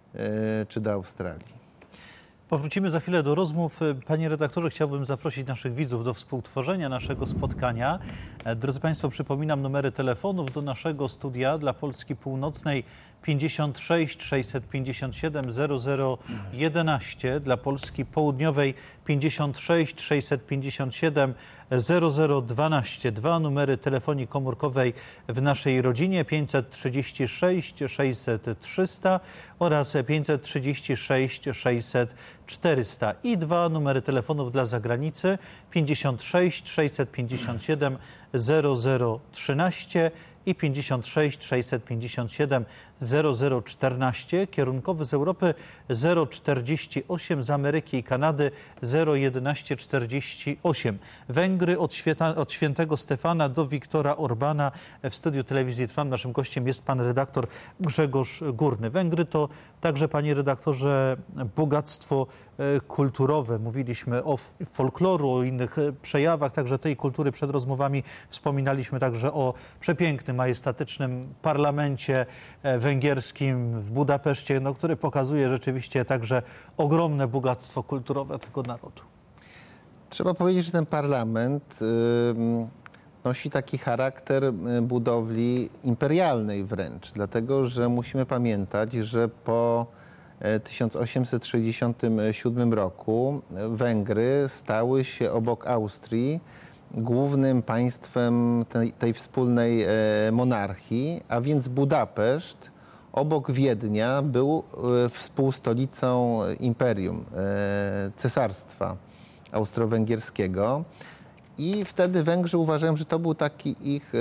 e, czy do Australii. Powrócimy za chwilę do rozmów. Panie redaktorze, chciałbym zaprosić naszych widzów do współtworzenia naszego spotkania. Drodzy Państwo, przypominam numery telefonów do naszego studia dla Polski Północnej pięćdziesiąt sześć sześćset pięćdziesiąt siedem zero zero jedenaście, dla Polski Południowej pięćdziesiąt sześć sześćset pięćdziesiąt siedem zero zero dwanaście. Dwa numery telefonii komórkowej w naszej rodzinie pięćset trzydzieści sześć sześćset trzysta oraz pięćset trzydzieści sześć sześćset czterysta i dwa numery telefonów dla zagranicy pięćdziesiąt sześć sześćset pięćdziesiąt siedem zero zero trzynaście i pięćdziesiąt sześć sześćset pięćdziesiąt siedem zero zero czternaście, kierunkowy z Europy zero czterdzieści osiem, z Ameryki i Kanady zero jedenaście czterdzieści osiem. Węgry od, święta, od świętego Stefana do Wiktora Orbana. W studiu telewizji Trwam naszym gościem jest pan redaktor Grzegorz Górny. Węgry to także, panie redaktorze, bogactwo kulturowe. Mówiliśmy o folkloru, o innych przejawach także tej kultury. Przed rozmowami wspominaliśmy także o przepięknym, majestatycznym parlamencie węgierskim w Budapeszcie, no, który pokazuje rzeczywiście także ogromne bogactwo kulturowe tego narodu. Trzeba powiedzieć, że ten parlament y, nosi taki charakter budowli imperialnej wręcz, dlatego że musimy pamiętać, że po tysiąc osiemset sześćdziesiątym siódmym roku Węgry stały się obok Austrii głównym państwem tej, tej wspólnej e, monarchii, a więc Budapeszt obok Wiednia był e, współstolicą imperium, e, cesarstwa austro-węgierskiego. I wtedy Węgrzy uważają, że to był taki ich e,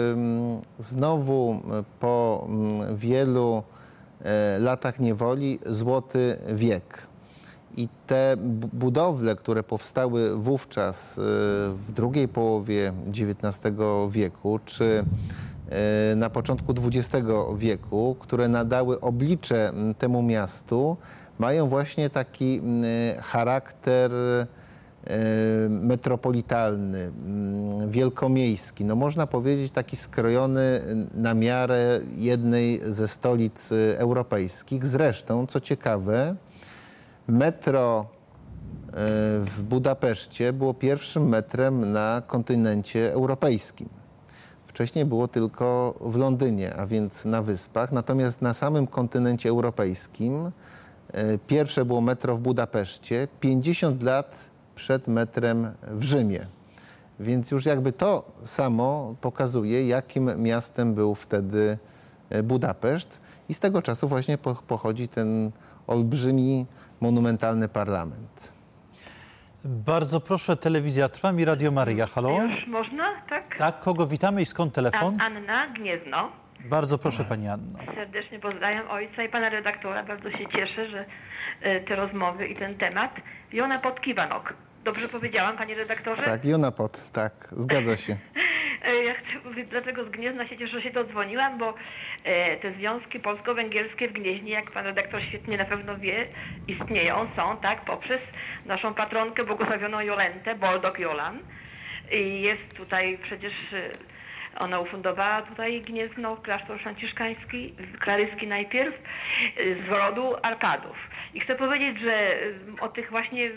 znowu po m, wielu e, latach niewoli złoty wiek. I te budowle, które powstały wówczas w drugiej połowie dziewiętnastego wieku, czy na początku dwudziestego wieku, które nadały oblicze temu miastu, mają właśnie taki charakter metropolitalny, wielkomiejski. No można powiedzieć taki skrojony na miarę jednej ze stolic europejskich. Zresztą, co ciekawe, metro w Budapeszcie było pierwszym metrem na kontynencie europejskim. Wcześniej było tylko w Londynie, a więc na Wyspach. Natomiast na samym kontynencie europejskim pierwsze było metro w Budapeszcie. pięćdziesiąt lat przed metrem w Rzymie. Więc już jakby to samo pokazuje, jakim miastem był wtedy Budapeszt. I z tego czasu właśnie pochodzi ten olbrzymi, monumentalny parlament. Bardzo proszę, telewizja Trwam i Radio Maryja. Halo? Już można, tak? Tak, kogo witamy i skąd telefon? A, Anna Gniezno. Bardzo proszę, pani Anno. Serdecznie pozdrawiam ojca i pana redaktora. Bardzo się cieszę, że e, te rozmowy i ten temat. Jona Podkiwanok. Dobrze powiedziałam, panie redaktorze? Tak, Jonapod, tak, zgadza się. E, Ja chcę mówić, dlaczego z Gniezna się cieszę, że się dodzwoniłam, bo e, te związki polsko-węgierskie w Gnieźnie, jak pan redaktor świetnie na pewno wie, istnieją, są, tak, poprzez naszą patronkę błogosławioną Jolentę, Boldog Jolan. I jest tutaj przecież... e, Ona ufundowała tutaj Gniezno, klasztor franciszkański, klaryski najpierw, z rodu Arkadów. I chcę powiedzieć, że o tych właśnie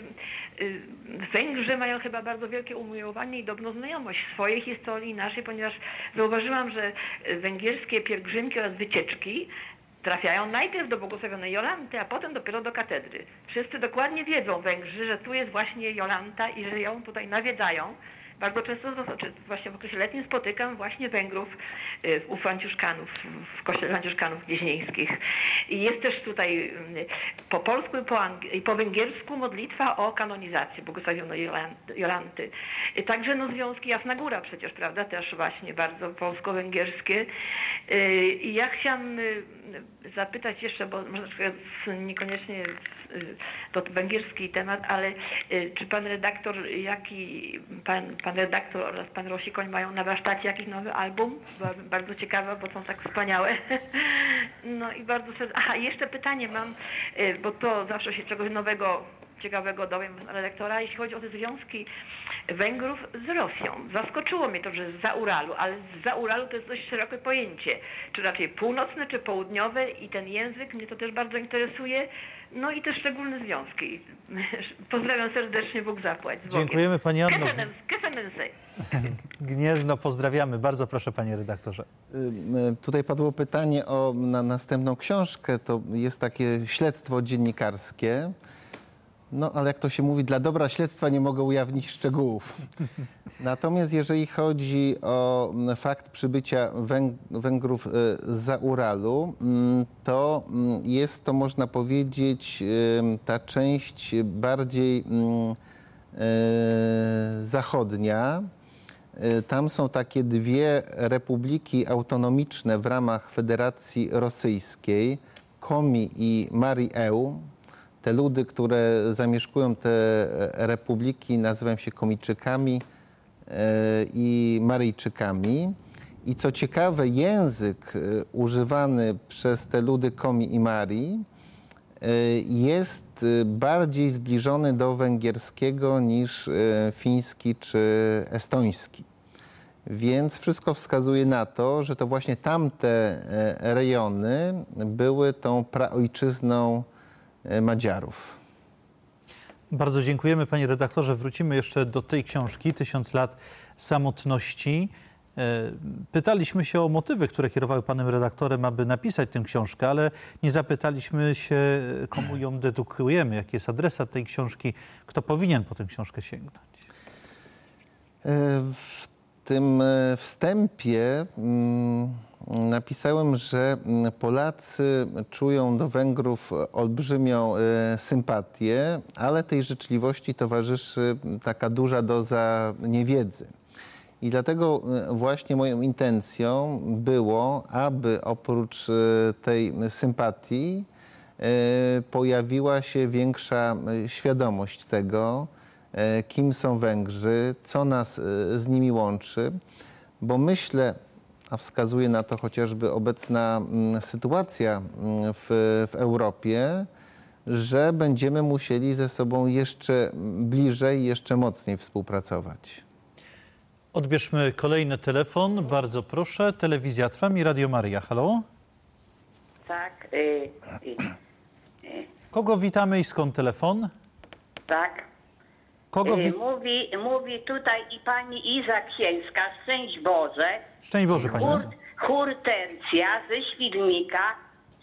Węgrzy mają chyba bardzo wielkie umiłowanie i dobrą znajomość swojej historii i naszej, ponieważ zauważyłam, że węgierskie pielgrzymki oraz wycieczki trafiają najpierw do błogosławionej Jolanty, a potem dopiero do katedry. Wszyscy dokładnie wiedzą, Węgrzy, że tu jest właśnie Jolanta i że ją tutaj nawiedzają. Bardzo często, właśnie w okresie letnim, spotykam właśnie Węgrów u Franciszkanów, w kościele Franciszkanów Gnieźnieńskich. I jest też tutaj po polsku i po, ang- i po węgiersku modlitwa o kanonizację błogosławionej Jolanty. I także no, związki Jasna Góra przecież, prawda, też właśnie bardzo polsko-węgierskie. I ja chciałam zapytać jeszcze, bo może niekoniecznie to węgierski temat, ale czy pan redaktor, jaki pan, pan redaktor oraz pan Rosikoń mają na warsztacie jakiś nowy album? Byłabym bardzo ciekawa, bo są tak wspaniałe. No i bardzo serdecznie. Aha, jeszcze pytanie mam, bo to zawsze się czegoś nowego, ciekawego dowiem redaktora, jeśli chodzi o te związki Węgrów z Rosją. Zaskoczyło mnie to, że zza Uralu, ale zza Uralu to jest dość szerokie pojęcie. Czy raczej północne, czy południowe i ten język mnie to też bardzo interesuje. No i te szczególne związki. Pozdrawiam serdecznie, Bóg zapłać. Dziękujemy pani Anno. Kesemensej. Gniezno, pozdrawiamy. Bardzo proszę, panie redaktorze. Y, Tutaj padło pytanie o na następną książkę. To jest takie śledztwo dziennikarskie. No, ale jak to się mówi, dla dobra śledztwa nie mogę ujawnić szczegółów. Natomiast jeżeli chodzi o fakt przybycia Węg- Węgrów zza Uralu, to jest to, można powiedzieć, ta część bardziej zachodnia. Tam są takie dwie republiki autonomiczne w ramach Federacji Rosyjskiej, Komi i Marię. Te ludy, które zamieszkują te republiki, nazywają się Komiczykami i Maryjczykami. I co ciekawe, język używany przez te ludy Komi i Marii jest bardziej zbliżony do węgierskiego niż fiński czy estoński. Więc wszystko wskazuje na to, że to właśnie tamte rejony były tą praojczyzną Madziarów. Bardzo dziękujemy, panie redaktorze. Wrócimy jeszcze do tej książki, Tysiąc lat samotności. Pytaliśmy się o motywy, które kierowały panem redaktorem, aby napisać tę książkę, ale nie zapytaliśmy się, komu ją dedykujemy, jaki jest adresat tej książki, kto powinien po tę książkę sięgnąć. W tym wstępie napisałem, że Polacy czują do Węgrów olbrzymią sympatię, ale tej życzliwości towarzyszy taka duża doza niewiedzy. I dlatego właśnie moją intencją było, aby oprócz tej sympatii pojawiła się większa świadomość tego, kim są Węgrzy, co nas z nimi łączy, bo myślę, a wskazuje na to chociażby obecna sytuacja w, w Europie, że będziemy musieli ze sobą jeszcze bliżej, jeszcze mocniej współpracować. Odbierzmy kolejny telefon. Bardzo proszę. Telewizja Trwam i Radio Maryja. Halo? Tak. Y, y, y, Kogo witamy i skąd telefon? tak. Kogo Y, wi- mówi, mówi tutaj i pani Iza Księska, szczęść Boże. Szczęść Boże, pani. Hur, Hortensja ze Świdnika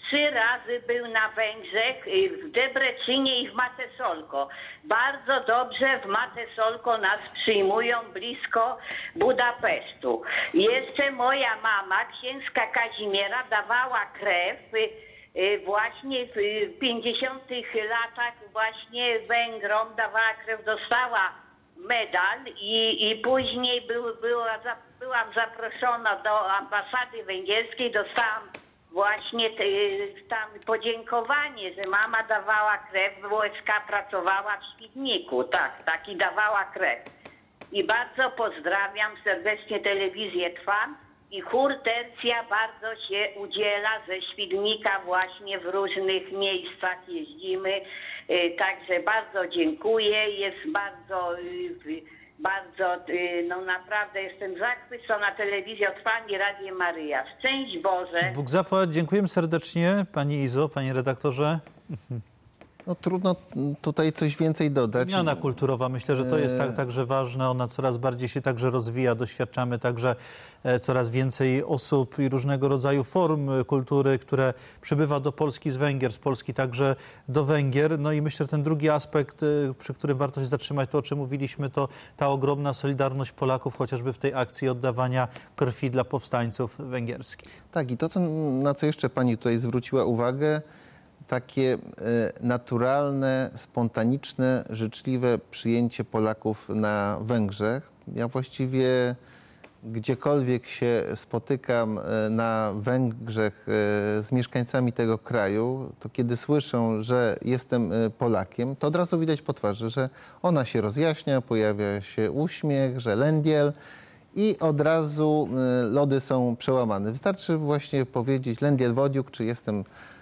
trzy razy był na Węgrzech, w Debrecynie i w Matesolko. Bardzo dobrze w Matesolko nas przyjmują blisko Budapesztu. Jeszcze moja mama, księżka Kazimiera, dawała krew właśnie w pięćdziesiątych latach właśnie Węgrom dawała krew, dostała medal i, i później był, była, byłam zaproszona do ambasady węgierskiej, dostałam właśnie te, tam podziękowanie, że mama dawała krew, w O S K pracowała w Świdniku, tak, tak i dawała krew. I bardzo pozdrawiam serdecznie telewizję Trwam i chór Tercja bardzo się udziela ze Świdnika właśnie w różnych miejscach jeździmy. Także bardzo dziękuję, jest bardzo, bardzo, no naprawdę jestem zachwycona telewizją Trwam i Radiem Maryja. Szczęść Boże. Bóg zapłać, dziękujemy serdecznie Pani Izo, Panie redaktorze. No trudno tutaj coś więcej dodać. Zmiana kulturowa, myślę, że to jest tak, także ważne. Ona coraz bardziej się także rozwija. Doświadczamy także coraz więcej osób i różnego rodzaju form kultury, które przybywa do Polski z Węgier, z Polski także do Węgier. No i myślę, że ten drugi aspekt, przy którym warto się zatrzymać, to o czym mówiliśmy, to ta ogromna solidarność Polaków, chociażby w tej akcji oddawania krwi dla powstańców węgierskich. Tak, i to, co, na co jeszcze pani tutaj zwróciła uwagę, takie naturalne, spontaniczne, życzliwe przyjęcie Polaków na Węgrzech. Ja właściwie gdziekolwiek się spotykam na Węgrzech z mieszkańcami tego kraju, to kiedy słyszą, że jestem Polakiem, to od razu widać po twarzy, że ona się rozjaśnia, pojawia się uśmiech, że lędiel i od razu lody są przełamane. Wystarczy właśnie powiedzieć lędiel wodiuk, czy jestem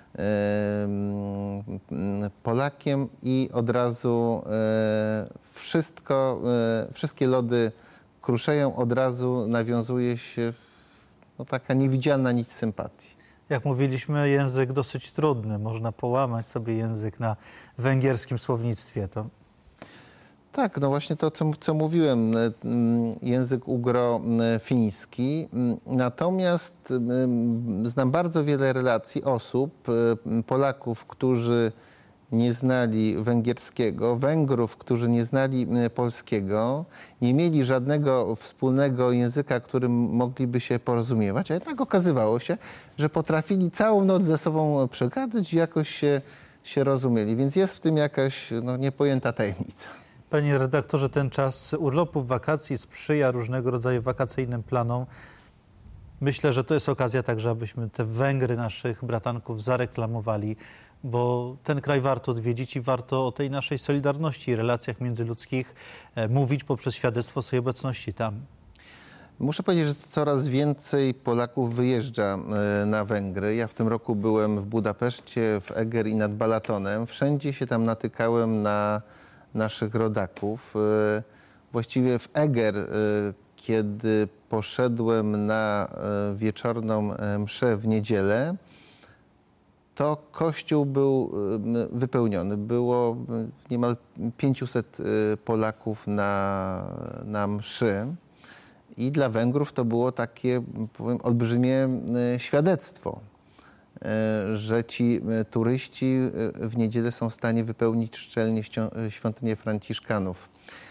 Polakiem i od razu wszystko, wszystkie lody kruszeją, od razu nawiązuje się no, taka niewidzialna nić sympatii. Jak mówiliśmy, język dosyć trudny. Można połamać sobie język na węgierskim słownictwie. To... Tak, no właśnie to, co, co mówiłem, język ugro-fiński. Natomiast znam bardzo wiele relacji osób, Polaków, którzy nie znali węgierskiego, Węgrów, którzy nie znali polskiego, nie mieli żadnego wspólnego języka, którym mogliby się porozumiewać, a jednak okazywało się, że potrafili całą noc ze sobą przegadać i jakoś się, się rozumieli. Więc jest w tym jakaś no, niepojęta tajemnica. Panie redaktorze, ten czas urlopów, wakacji sprzyja różnego rodzaju wakacyjnym planom. Myślę, że to jest okazja także, abyśmy te Węgry naszych bratanków zareklamowali, bo ten kraj warto odwiedzić i warto o tej naszej solidarności i relacjach międzyludzkich mówić poprzez świadectwo swojej obecności tam. Muszę powiedzieć, że coraz więcej Polaków wyjeżdża na Węgry. Ja w tym roku byłem w Budapeszcie, w Eger i nad Balatonem. Wszędzie się tam natykałem na naszych rodaków. Właściwie w Eger, kiedy poszedłem na wieczorną mszę w niedzielę, to kościół był wypełniony. Było niemal pięciuset Polaków na, na mszy. I dla Węgrów to było takie, powiem, olbrzymie świadectwo, że ci turyści w niedzielę są w stanie wypełnić szczelnie świątynię Franciszkanów.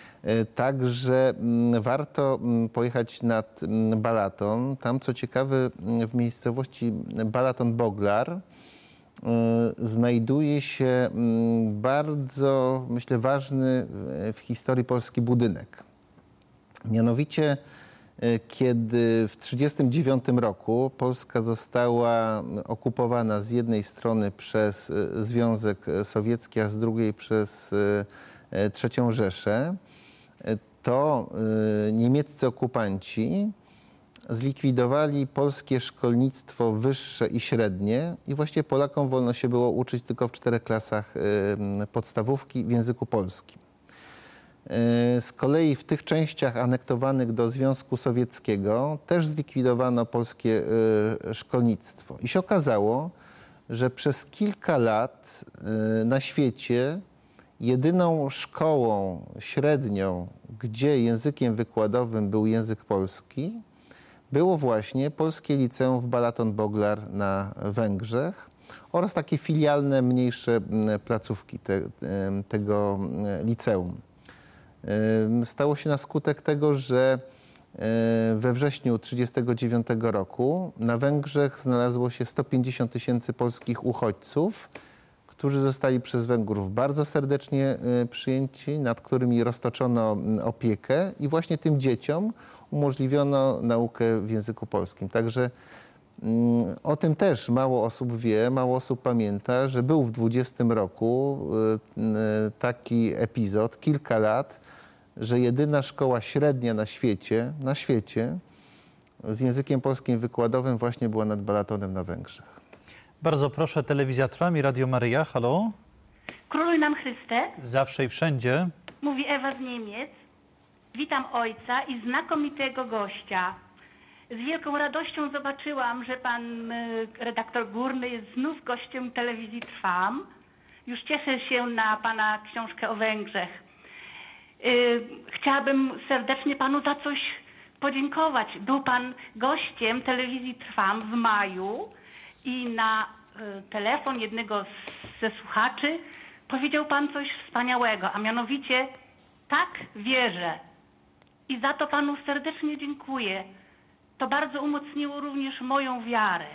Także warto pojechać nad Balaton. Tam, co ciekawe, w miejscowości Balaton-Boglar znajduje się bardzo, myślę, ważny w historii Polski budynek. Mianowicie, kiedy w tysiąc dziewięćset trzydziestym dziewiątym roku Polska została okupowana z jednej strony przez Związek Sowiecki, a z drugiej przez trzecią Rzeszę, to niemieccy okupanci zlikwidowali polskie szkolnictwo wyższe i średnie i właściwie Polakom wolno się było uczyć tylko w czterech klasach podstawówki w języku polskim. Z kolei w tych częściach anektowanych do Związku Sowieckiego też zlikwidowano polskie szkolnictwo. I się okazało, że przez kilka lat na świecie jedyną szkołą średnią, gdzie językiem wykładowym był język polski, było właśnie Polskie Liceum w Balaton-Boglar na Węgrzech. oraz takie filialne, mniejsze placówki te, tego liceum. Stało się na skutek tego, że we wrześniu tysiąc dziewięćset trzydziestego dziewiątego roku na Węgrzech znalazło się sto pięćdziesiąt tysięcy polskich uchodźców, którzy zostali przez Węgrów bardzo serdecznie przyjęci, nad którymi roztoczono opiekę i właśnie tym dzieciom umożliwiono naukę w języku polskim. Także o tym też mało osób wie, mało osób pamięta, że był w dwudziestym roku taki epizod, kilka lat, że jedyna szkoła średnia na świecie, na świecie z językiem polskim wykładowym właśnie była nad Balatonem na Węgrzech. Bardzo proszę, Telewizja Trwam i Radio Maryja. Halo? Króluj nam Chryste. Zawsze i wszędzie. Mówi Ewa z Niemiec. Witam ojca i znakomitego gościa. Z wielką radością zobaczyłam, że pan y, redaktor Górny jest znów gościem telewizji Trwam. Już cieszę się na pana książkę o Węgrzech. Y, chciałabym serdecznie panu za coś podziękować. Był pan gościem telewizji Trwam w maju i na y, telefon jednego z, ze słuchaczy powiedział pan coś wspaniałego, a mianowicie tak wierzę. I za to panu serdecznie dziękuję. To bardzo umocniło również moją wiarę.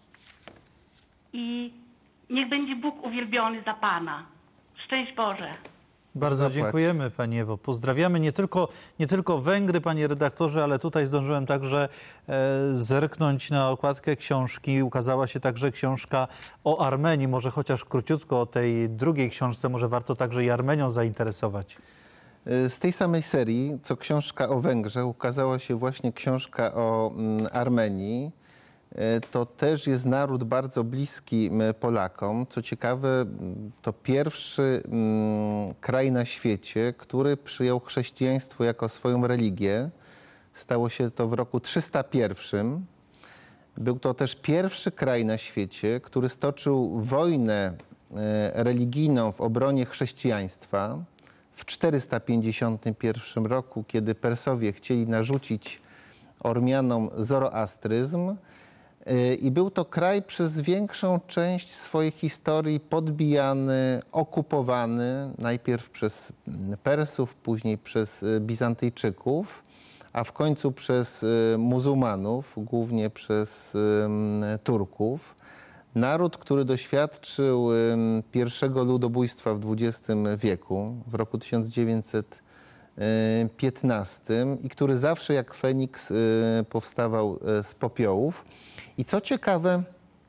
I niech będzie Bóg uwielbiony za pana. Szczęść Boże. Bardzo Zapłać. dziękujemy, Pani Ewo. Pozdrawiamy nie tylko, nie tylko Węgry, Panie redaktorze, ale tutaj zdążyłem także e, zerknąć na okładkę książki. Ukazała się także książka o Armenii. Może chociaż króciutko o tej drugiej książce, może warto także i Armenią zainteresować. Z tej samej serii, co książka o Węgrzech, ukazała się właśnie książka o mm, Armenii. To też jest naród bardzo bliski Polakom. Co ciekawe, to pierwszy mm, kraj na świecie, który przyjął chrześcijaństwo jako swoją religię. Stało się to w roku trzysta pierwszym. Był to też pierwszy kraj na świecie, który stoczył wojnę e, religijną w obronie chrześcijaństwa. W czterysta pięćdziesiątym pierwszym roku, kiedy Persowie chcieli narzucić Ormianom zoroastryzm, i był to kraj przez większą część swojej historii podbijany, okupowany, najpierw przez Persów, później przez Bizantyjczyków, a w końcu przez muzułmanów, głównie przez Turków. Naród, który doświadczył pierwszego ludobójstwa w dwudziestym wieku, w roku tysiąc dziewięćset piętnastym i który zawsze jak Feniks powstawał z popiołów. I co ciekawe,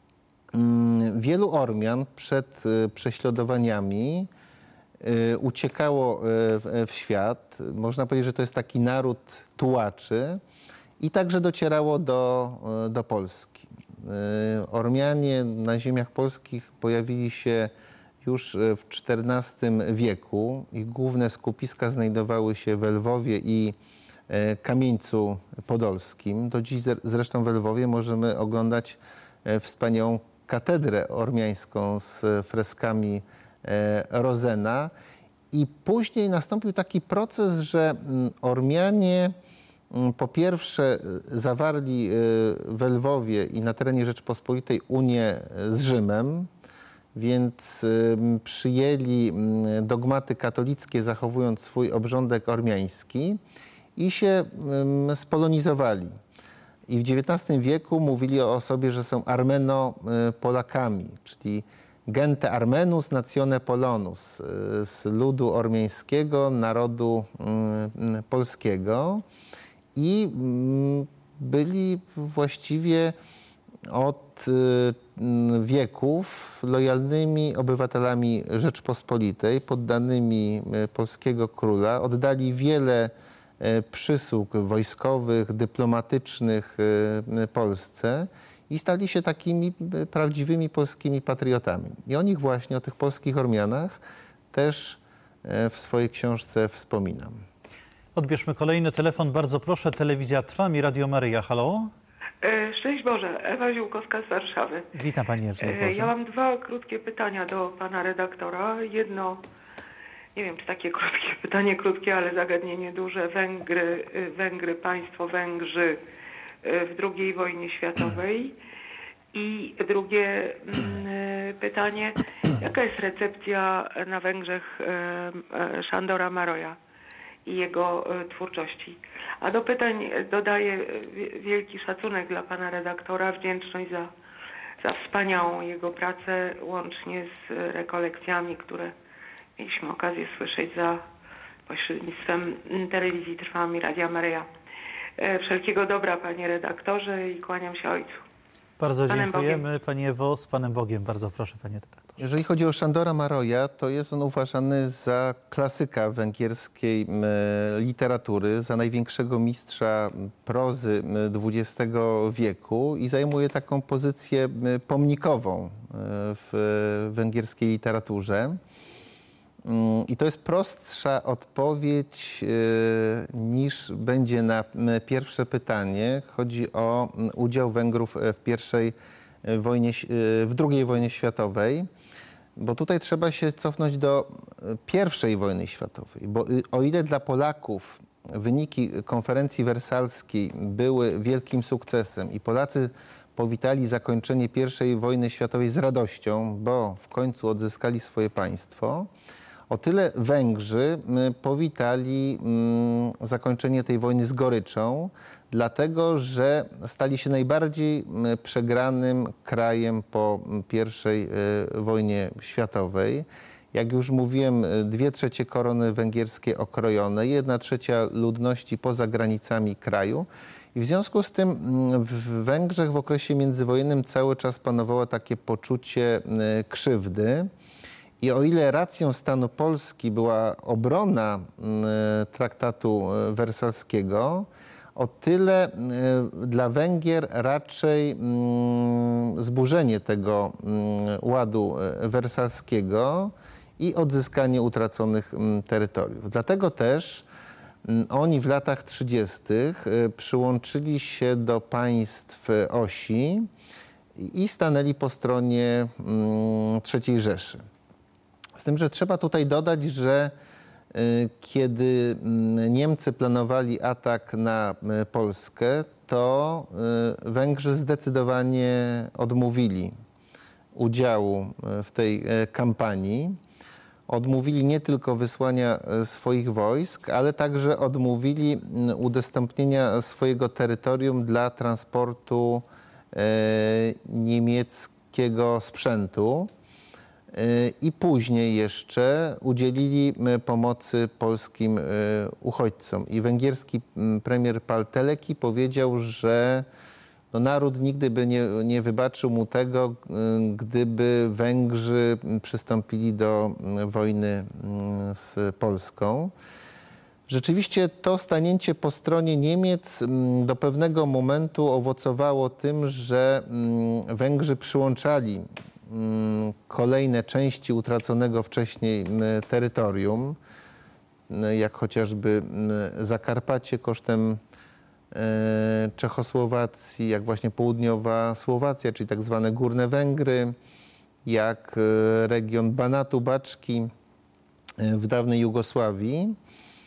wielu Ormian przed prześladowaniami uciekało w świat. Można powiedzieć, że to jest taki naród tułaczy i także docierało do, do Polski. Ormianie na ziemiach polskich pojawili się już w czternastym wieku. Ich główne skupiska znajdowały się w Lwowie i Kamieńcu Podolskim. Do dziś zresztą w Lwowie możemy oglądać wspaniałą katedrę ormiańską z freskami Rozena. I później nastąpił taki proces, że Ormianie po pierwsze zawarli w Lwowie i na terenie Rzeczypospolitej unię z Rzymem, więc przyjęli dogmaty katolickie, zachowując swój obrządek ormiański i się spolonizowali. I w dziewiętnastym wieku mówili o sobie, że są Armeno-Polakami, czyli gente Armenus natione Polonus, z ludu ormiańskiego, narodu polskiego. I byli właściwie od wieków lojalnymi obywatelami Rzeczpospolitej, poddanymi polskiego króla. Oddali wiele przysług wojskowych, dyplomatycznych Polsce i stali się takimi prawdziwymi polskimi patriotami. I o nich właśnie, o tych polskich Ormianach też w swojej książce wspominam. Odbierzmy kolejny telefon. Bardzo proszę, Telewizja Trwam i Radio Maryja. Halo? Szczęść Boże, Ewa Ziółkowska z Warszawy. Witam Pani Ewa. Ja mam dwa krótkie pytania do Pana redaktora. Jedno, nie wiem czy takie krótkie pytanie, krótkie, ale zagadnienie duże. Węgry, Węgry, państwo Węgrzy w drugiej wojnie światowej. I drugie pytanie, jaka jest recepcja na Węgrzech e, e, Sándora Mároja i jego e, twórczości? A do pytań dodaję wi- wielki szacunek dla pana redaktora, wdzięczność za, za wspaniałą jego pracę, łącznie z rekolekcjami, które mieliśmy okazję słyszeć za pośrednictwem telewizji Trwam i Radia Maryja. E, Wszelkiego dobra, panie redaktorze, i kłaniam się ojcu. Bardzo Panem dziękujemy. Bogiem. Pani Ewo, z Panem Bogiem. Bardzo proszę, panie redaktorze. Jeżeli chodzi o Sándora Mároja, to jest on uważany za klasyka węgierskiej m, literatury, za największego mistrza prozy m, dwudziestego wieku i zajmuje taką pozycję m, pomnikową e, w węgierskiej literaturze. Mm, I to jest prostsza odpowiedź e, niż będzie na m, pierwsze pytanie. Chodzi o m, udział Węgrów w pierwszej wojnie, ś- w drugiej wojnie światowej. Bo tutaj trzeba się cofnąć do pierwszej wojny światowej, bo y- o ile dla Polaków wyniki konferencji wersalskiej były wielkim sukcesem i Polacy powitali zakończenie pierwszej wojny światowej z radością, bo w końcu odzyskali swoje państwo, o tyle Węgrzy y, powitali y, zakończenie tej wojny z goryczą, dlatego że stali się najbardziej y, przegranym krajem po y, pierwszej y, wojnie światowej. Jak już mówiłem, y, dwie trzecie korony węgierskie okrojone, jedna trzecia ludności poza granicami kraju. I w związku z tym y, w Węgrzech w okresie międzywojennym cały czas panowało takie poczucie y, krzywdy. I o ile racją stanu Polski była obrona y, traktatu y, wersalskiego, o tyle y, dla Węgier raczej y, zburzenie tego y, ładu y, wersalskiego i odzyskanie utraconych y, terytoriów. Dlatego też y, oni w latach trzydziestych y, przyłączyli się do państw osi i stanęli po stronie y, trzeciej Rzeszy. Z tym, że trzeba tutaj dodać, że y, kiedy y, Niemcy planowali atak na y, Polskę, to y, Węgrzy zdecydowanie odmówili udziału y, w tej y, kampanii. Odmówili nie tylko wysłania y, swoich wojsk, ale także odmówili y, udostępnienia swojego terytorium dla transportu y, niemieckiego sprzętu. I później jeszcze udzielili pomocy polskim uchodźcom. I węgierski premier Pál Teleki powiedział, że no naród nigdy by nie, nie wybaczył mu tego, gdyby Węgrzy przystąpili do wojny z Polską. Rzeczywiście to stanięcie po stronie Niemiec do pewnego momentu owocowało tym, że Węgrzy przyłączali kolejne części utraconego wcześniej terytorium, jak chociażby Zakarpacie kosztem Czechosłowacji, jak właśnie południowa Słowacja, czyli tak zwane Górne Węgry, jak region Banatu, Baczki w dawnej Jugosławii.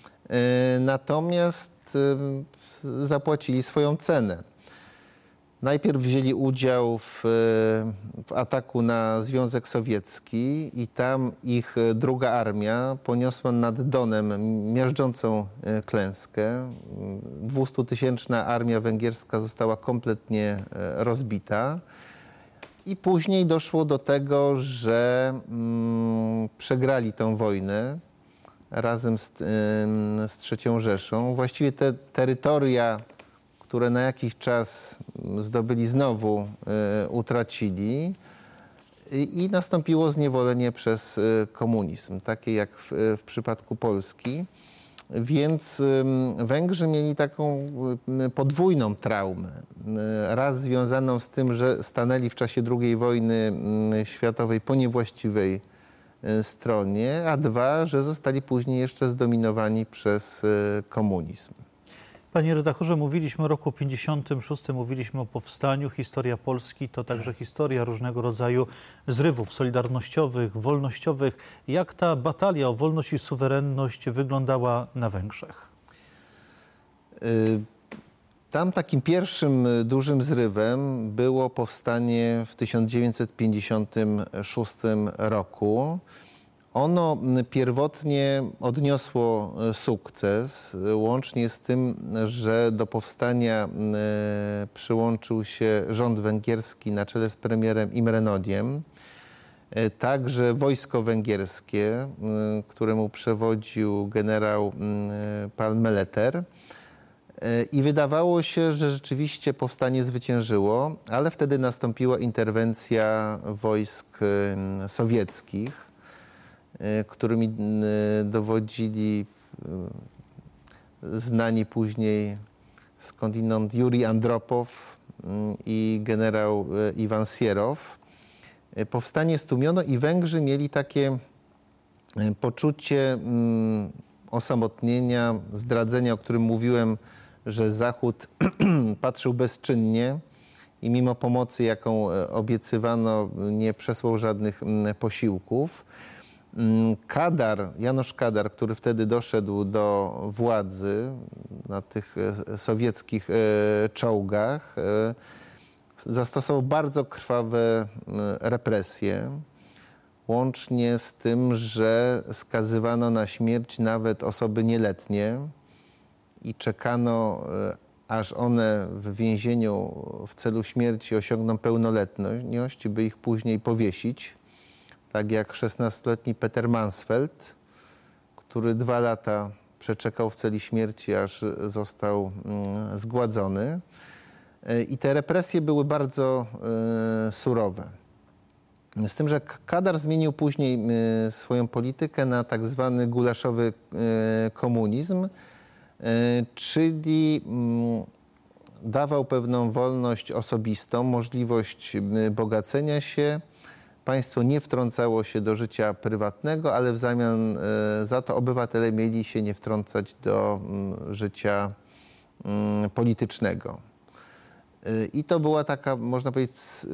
Natomiast zapłacili swoją cenę. Najpierw wzięli udział w, w ataku na Związek Sowiecki i tam ich druga armia poniosła nad Donem miażdżącą klęskę. Dwustutysięczna armia węgierska została kompletnie rozbita. I później doszło do tego, że mm, przegrali tę wojnę razem z, ym, z trzecią Rzeszą. Właściwie te terytoria, które na jakiś czas zdobyli, znowu y, utracili i, i nastąpiło zniewolenie przez y, komunizm, takie jak w, w przypadku Polski. Więc y, Węgrzy mieli taką y, podwójną traumę. Y, raz związaną z tym, że stanęli w czasie drugiej wojny y, światowej po niewłaściwej y, stronie, a dwa, że zostali później jeszcze zdominowani przez y, komunizm. Panie redaktorze, mówiliśmy o roku pięćdziesiątym szóstym, mówiliśmy o powstaniu. Historia Polski to także historia różnego rodzaju zrywów solidarnościowych, wolnościowych. Jak ta batalia o wolność i suwerenność wyglądała na Węgrzech? Tam takim pierwszym dużym zrywem było powstanie w tysiąc dziewięćset pięćdziesiątym szóstym roku. Ono pierwotnie odniosło sukces, łącznie z tym, że do powstania przyłączył się rząd węgierski na czele z premierem Imre Nagyem. Także wojsko węgierskie, któremu przewodził generał pan Meleter. I wydawało się, że rzeczywiście powstanie zwyciężyło, ale wtedy nastąpiła interwencja wojsk sowieckich, którymi dowodzili znani później skądinąd Jurij Andropow i generał Iwan Sierow. Powstanie stłumiono i Węgrzy mieli takie poczucie osamotnienia, zdradzenia, o którym mówiłem, że Zachód patrzył bezczynnie i mimo pomocy, jaką obiecywano, nie przesłał żadnych posiłków. Kadar, Janusz Kadar, który wtedy doszedł do władzy na tych sowieckich czołgach, zastosował bardzo krwawe represje, łącznie z tym, że skazywano na śmierć nawet osoby nieletnie i czekano, aż one w więzieniu w celu śmierci osiągną pełnoletność, by ich później powiesić. Tak jak szesnastoletni Peter Mansfeld, który dwa lata przeczekał w celi śmierci, aż został zgładzony. I te represje były bardzo surowe. Z tym, że Kadar zmienił później swoją politykę na tak zwany gulaszowy komunizm, czyli dawał pewną wolność osobistą, możliwość bogacenia się. Państwo nie wtrącało się do życia prywatnego, ale w zamian za to obywatele mieli się nie wtrącać do życia politycznego. I to była taka, można powiedzieć,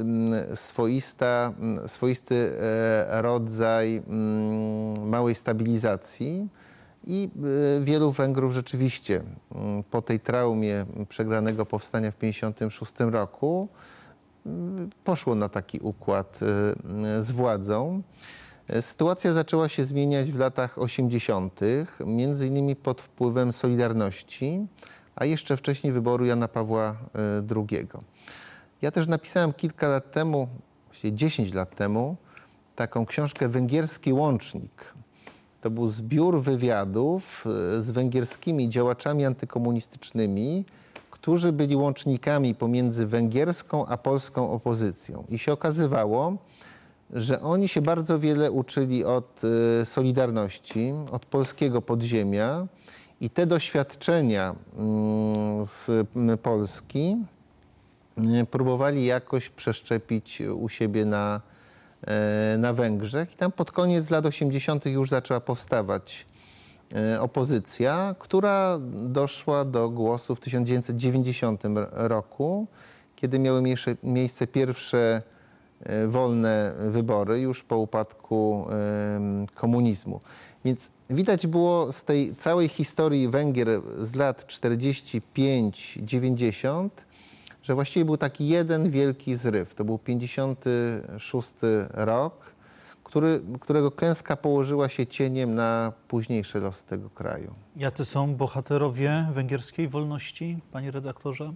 swoista, swoisty rodzaj małej stabilizacji. I wielu Węgrów rzeczywiście po tej traumie przegranego powstania w tysiąc dziewięćset pięćdziesiątym szóstym roku poszło na taki układ z władzą. Sytuacja zaczęła się zmieniać w latach osiemdziesiątych, między innymi pod wpływem Solidarności, a jeszcze wcześniej wyboru Jana Pawła drugiego. Ja też napisałem kilka lat temu, właściwie dziesięć lat temu, taką książkę Węgierski Łącznik. To był zbiór wywiadów z węgierskimi działaczami antykomunistycznymi, którzy byli łącznikami pomiędzy węgierską a polską opozycją. I się okazywało, że oni się bardzo wiele uczyli od Solidarności, od polskiego podziemia i te doświadczenia z Polski próbowali jakoś przeszczepić u siebie na, na Węgrzech. I tam pod koniec lat osiemdziesiątych już zaczęła powstawać opozycja, która doszła do głosu w tysiąc dziewięćset dziewięćdziesiątym roku, kiedy miały miejsce pierwsze wolne wybory już po upadku komunizmu. Więc widać było z tej całej historii Węgier z lat czterdziestego piątego do dziewięćdziesiątego, że właściwie był taki jeden wielki zryw. To był pięćdziesiąty szósty rok, który, którego klęska położyła się cieniem na późniejsze losy tego kraju. Jacy są bohaterowie węgierskiej wolności, panie redaktorze?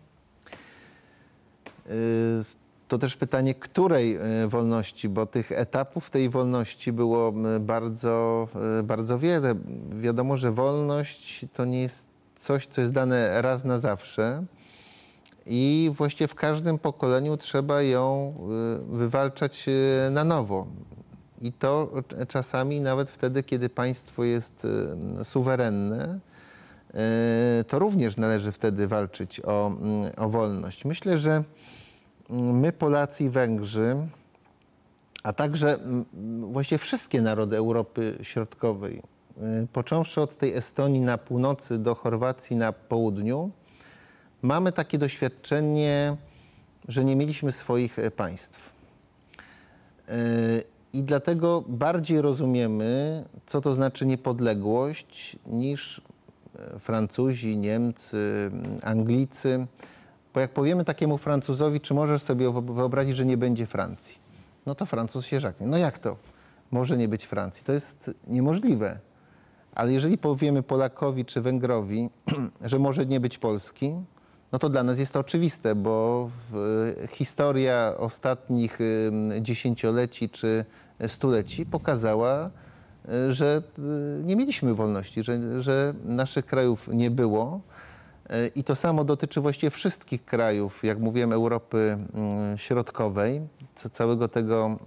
To też pytanie, której wolności, bo tych etapów tej wolności było bardzo, bardzo wiele. Wiadomo, że wolność to nie jest coś, co jest dane raz na zawsze i właściwie w każdym pokoleniu trzeba ją wywalczać na nowo. I to czasami nawet wtedy, kiedy państwo jest suwerenne, to również należy wtedy walczyć o, o wolność. Myślę, że my, Polacy i Węgrzy, a także właściwie wszystkie narody Europy Środkowej, począwszy od tej Estonii na północy do Chorwacji na południu, mamy takie doświadczenie, że nie mieliśmy swoich państw. I dlatego bardziej rozumiemy, co to znaczy niepodległość, niż Francuzi, Niemcy, Anglicy. Bo jak powiemy takiemu Francuzowi, czy możesz sobie wyobrazić, że nie będzie Francji? No to Francuz się żaknie. No jak to może nie być Francji? To jest niemożliwe. Ale jeżeli powiemy Polakowi czy Węgrowi, że może nie być Polski, no to dla nas jest to oczywiste, bo historia ostatnich dziesięcioleci czy stuleci pokazała, że nie mieliśmy wolności, że, że naszych krajów nie było. I to samo dotyczy właściwie wszystkich krajów, jak mówiłem, Europy Środkowej, całego tego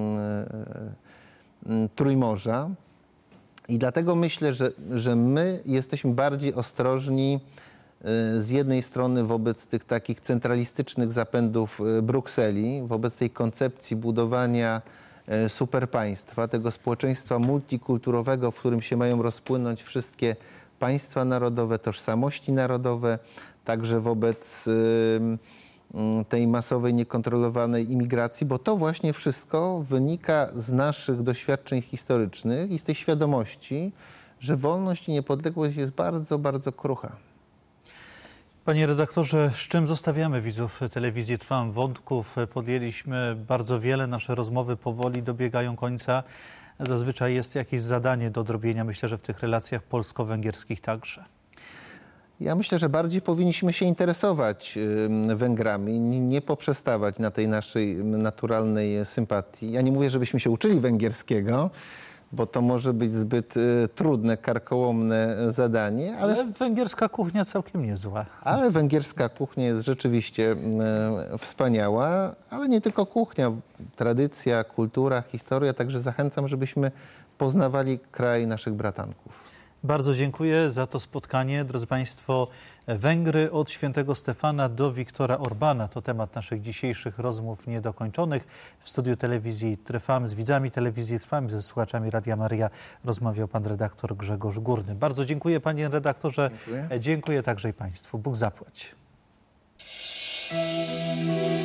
Trójmorza. I dlatego myślę, że, że my jesteśmy bardziej ostrożni z jednej strony wobec tych takich centralistycznych zapędów Brukseli, wobec tej koncepcji budowania superpaństwa, tego społeczeństwa multikulturowego, w którym się mają rozpłynąć wszystkie państwa narodowe, tożsamości narodowe, także wobec tej masowej, niekontrolowanej imigracji, bo to właśnie wszystko wynika z naszych doświadczeń historycznych i z tej świadomości, że wolność i niepodległość jest bardzo, bardzo krucha. Panie redaktorze, z czym zostawiamy widzów telewizji Trwam? Wątków podjęliśmy bardzo wiele, nasze rozmowy powoli dobiegają końca. Zazwyczaj jest jakieś zadanie do odrobienia, myślę, że w tych relacjach polsko-węgierskich także. Ja myślę, że bardziej powinniśmy się interesować Węgrami, nie poprzestawać na tej naszej naturalnej sympatii. Ja nie mówię, żebyśmy się uczyli węgierskiego, bo to może być zbyt y, trudne, karkołomne zadanie. Ale, ale węgierska kuchnia całkiem niezła. Ale węgierska kuchnia jest rzeczywiście y, wspaniała, ale nie tylko kuchnia, tradycja, kultura, historia. Także zachęcam, żebyśmy poznawali kraj naszych bratanków. Bardzo dziękuję za to spotkanie. Drodzy Państwo, Węgry od świętego Stefana do Viktora Orbana to temat naszych dzisiejszych rozmów niedokończonych. W studiu telewizji Trwam, z widzami telewizji Trwam, ze słuchaczami Radia Maryja rozmawiał pan redaktor Grzegorz Górny. Bardzo dziękuję panie redaktorze. Dziękuję, dziękuję także i Państwu. Bóg zapłać.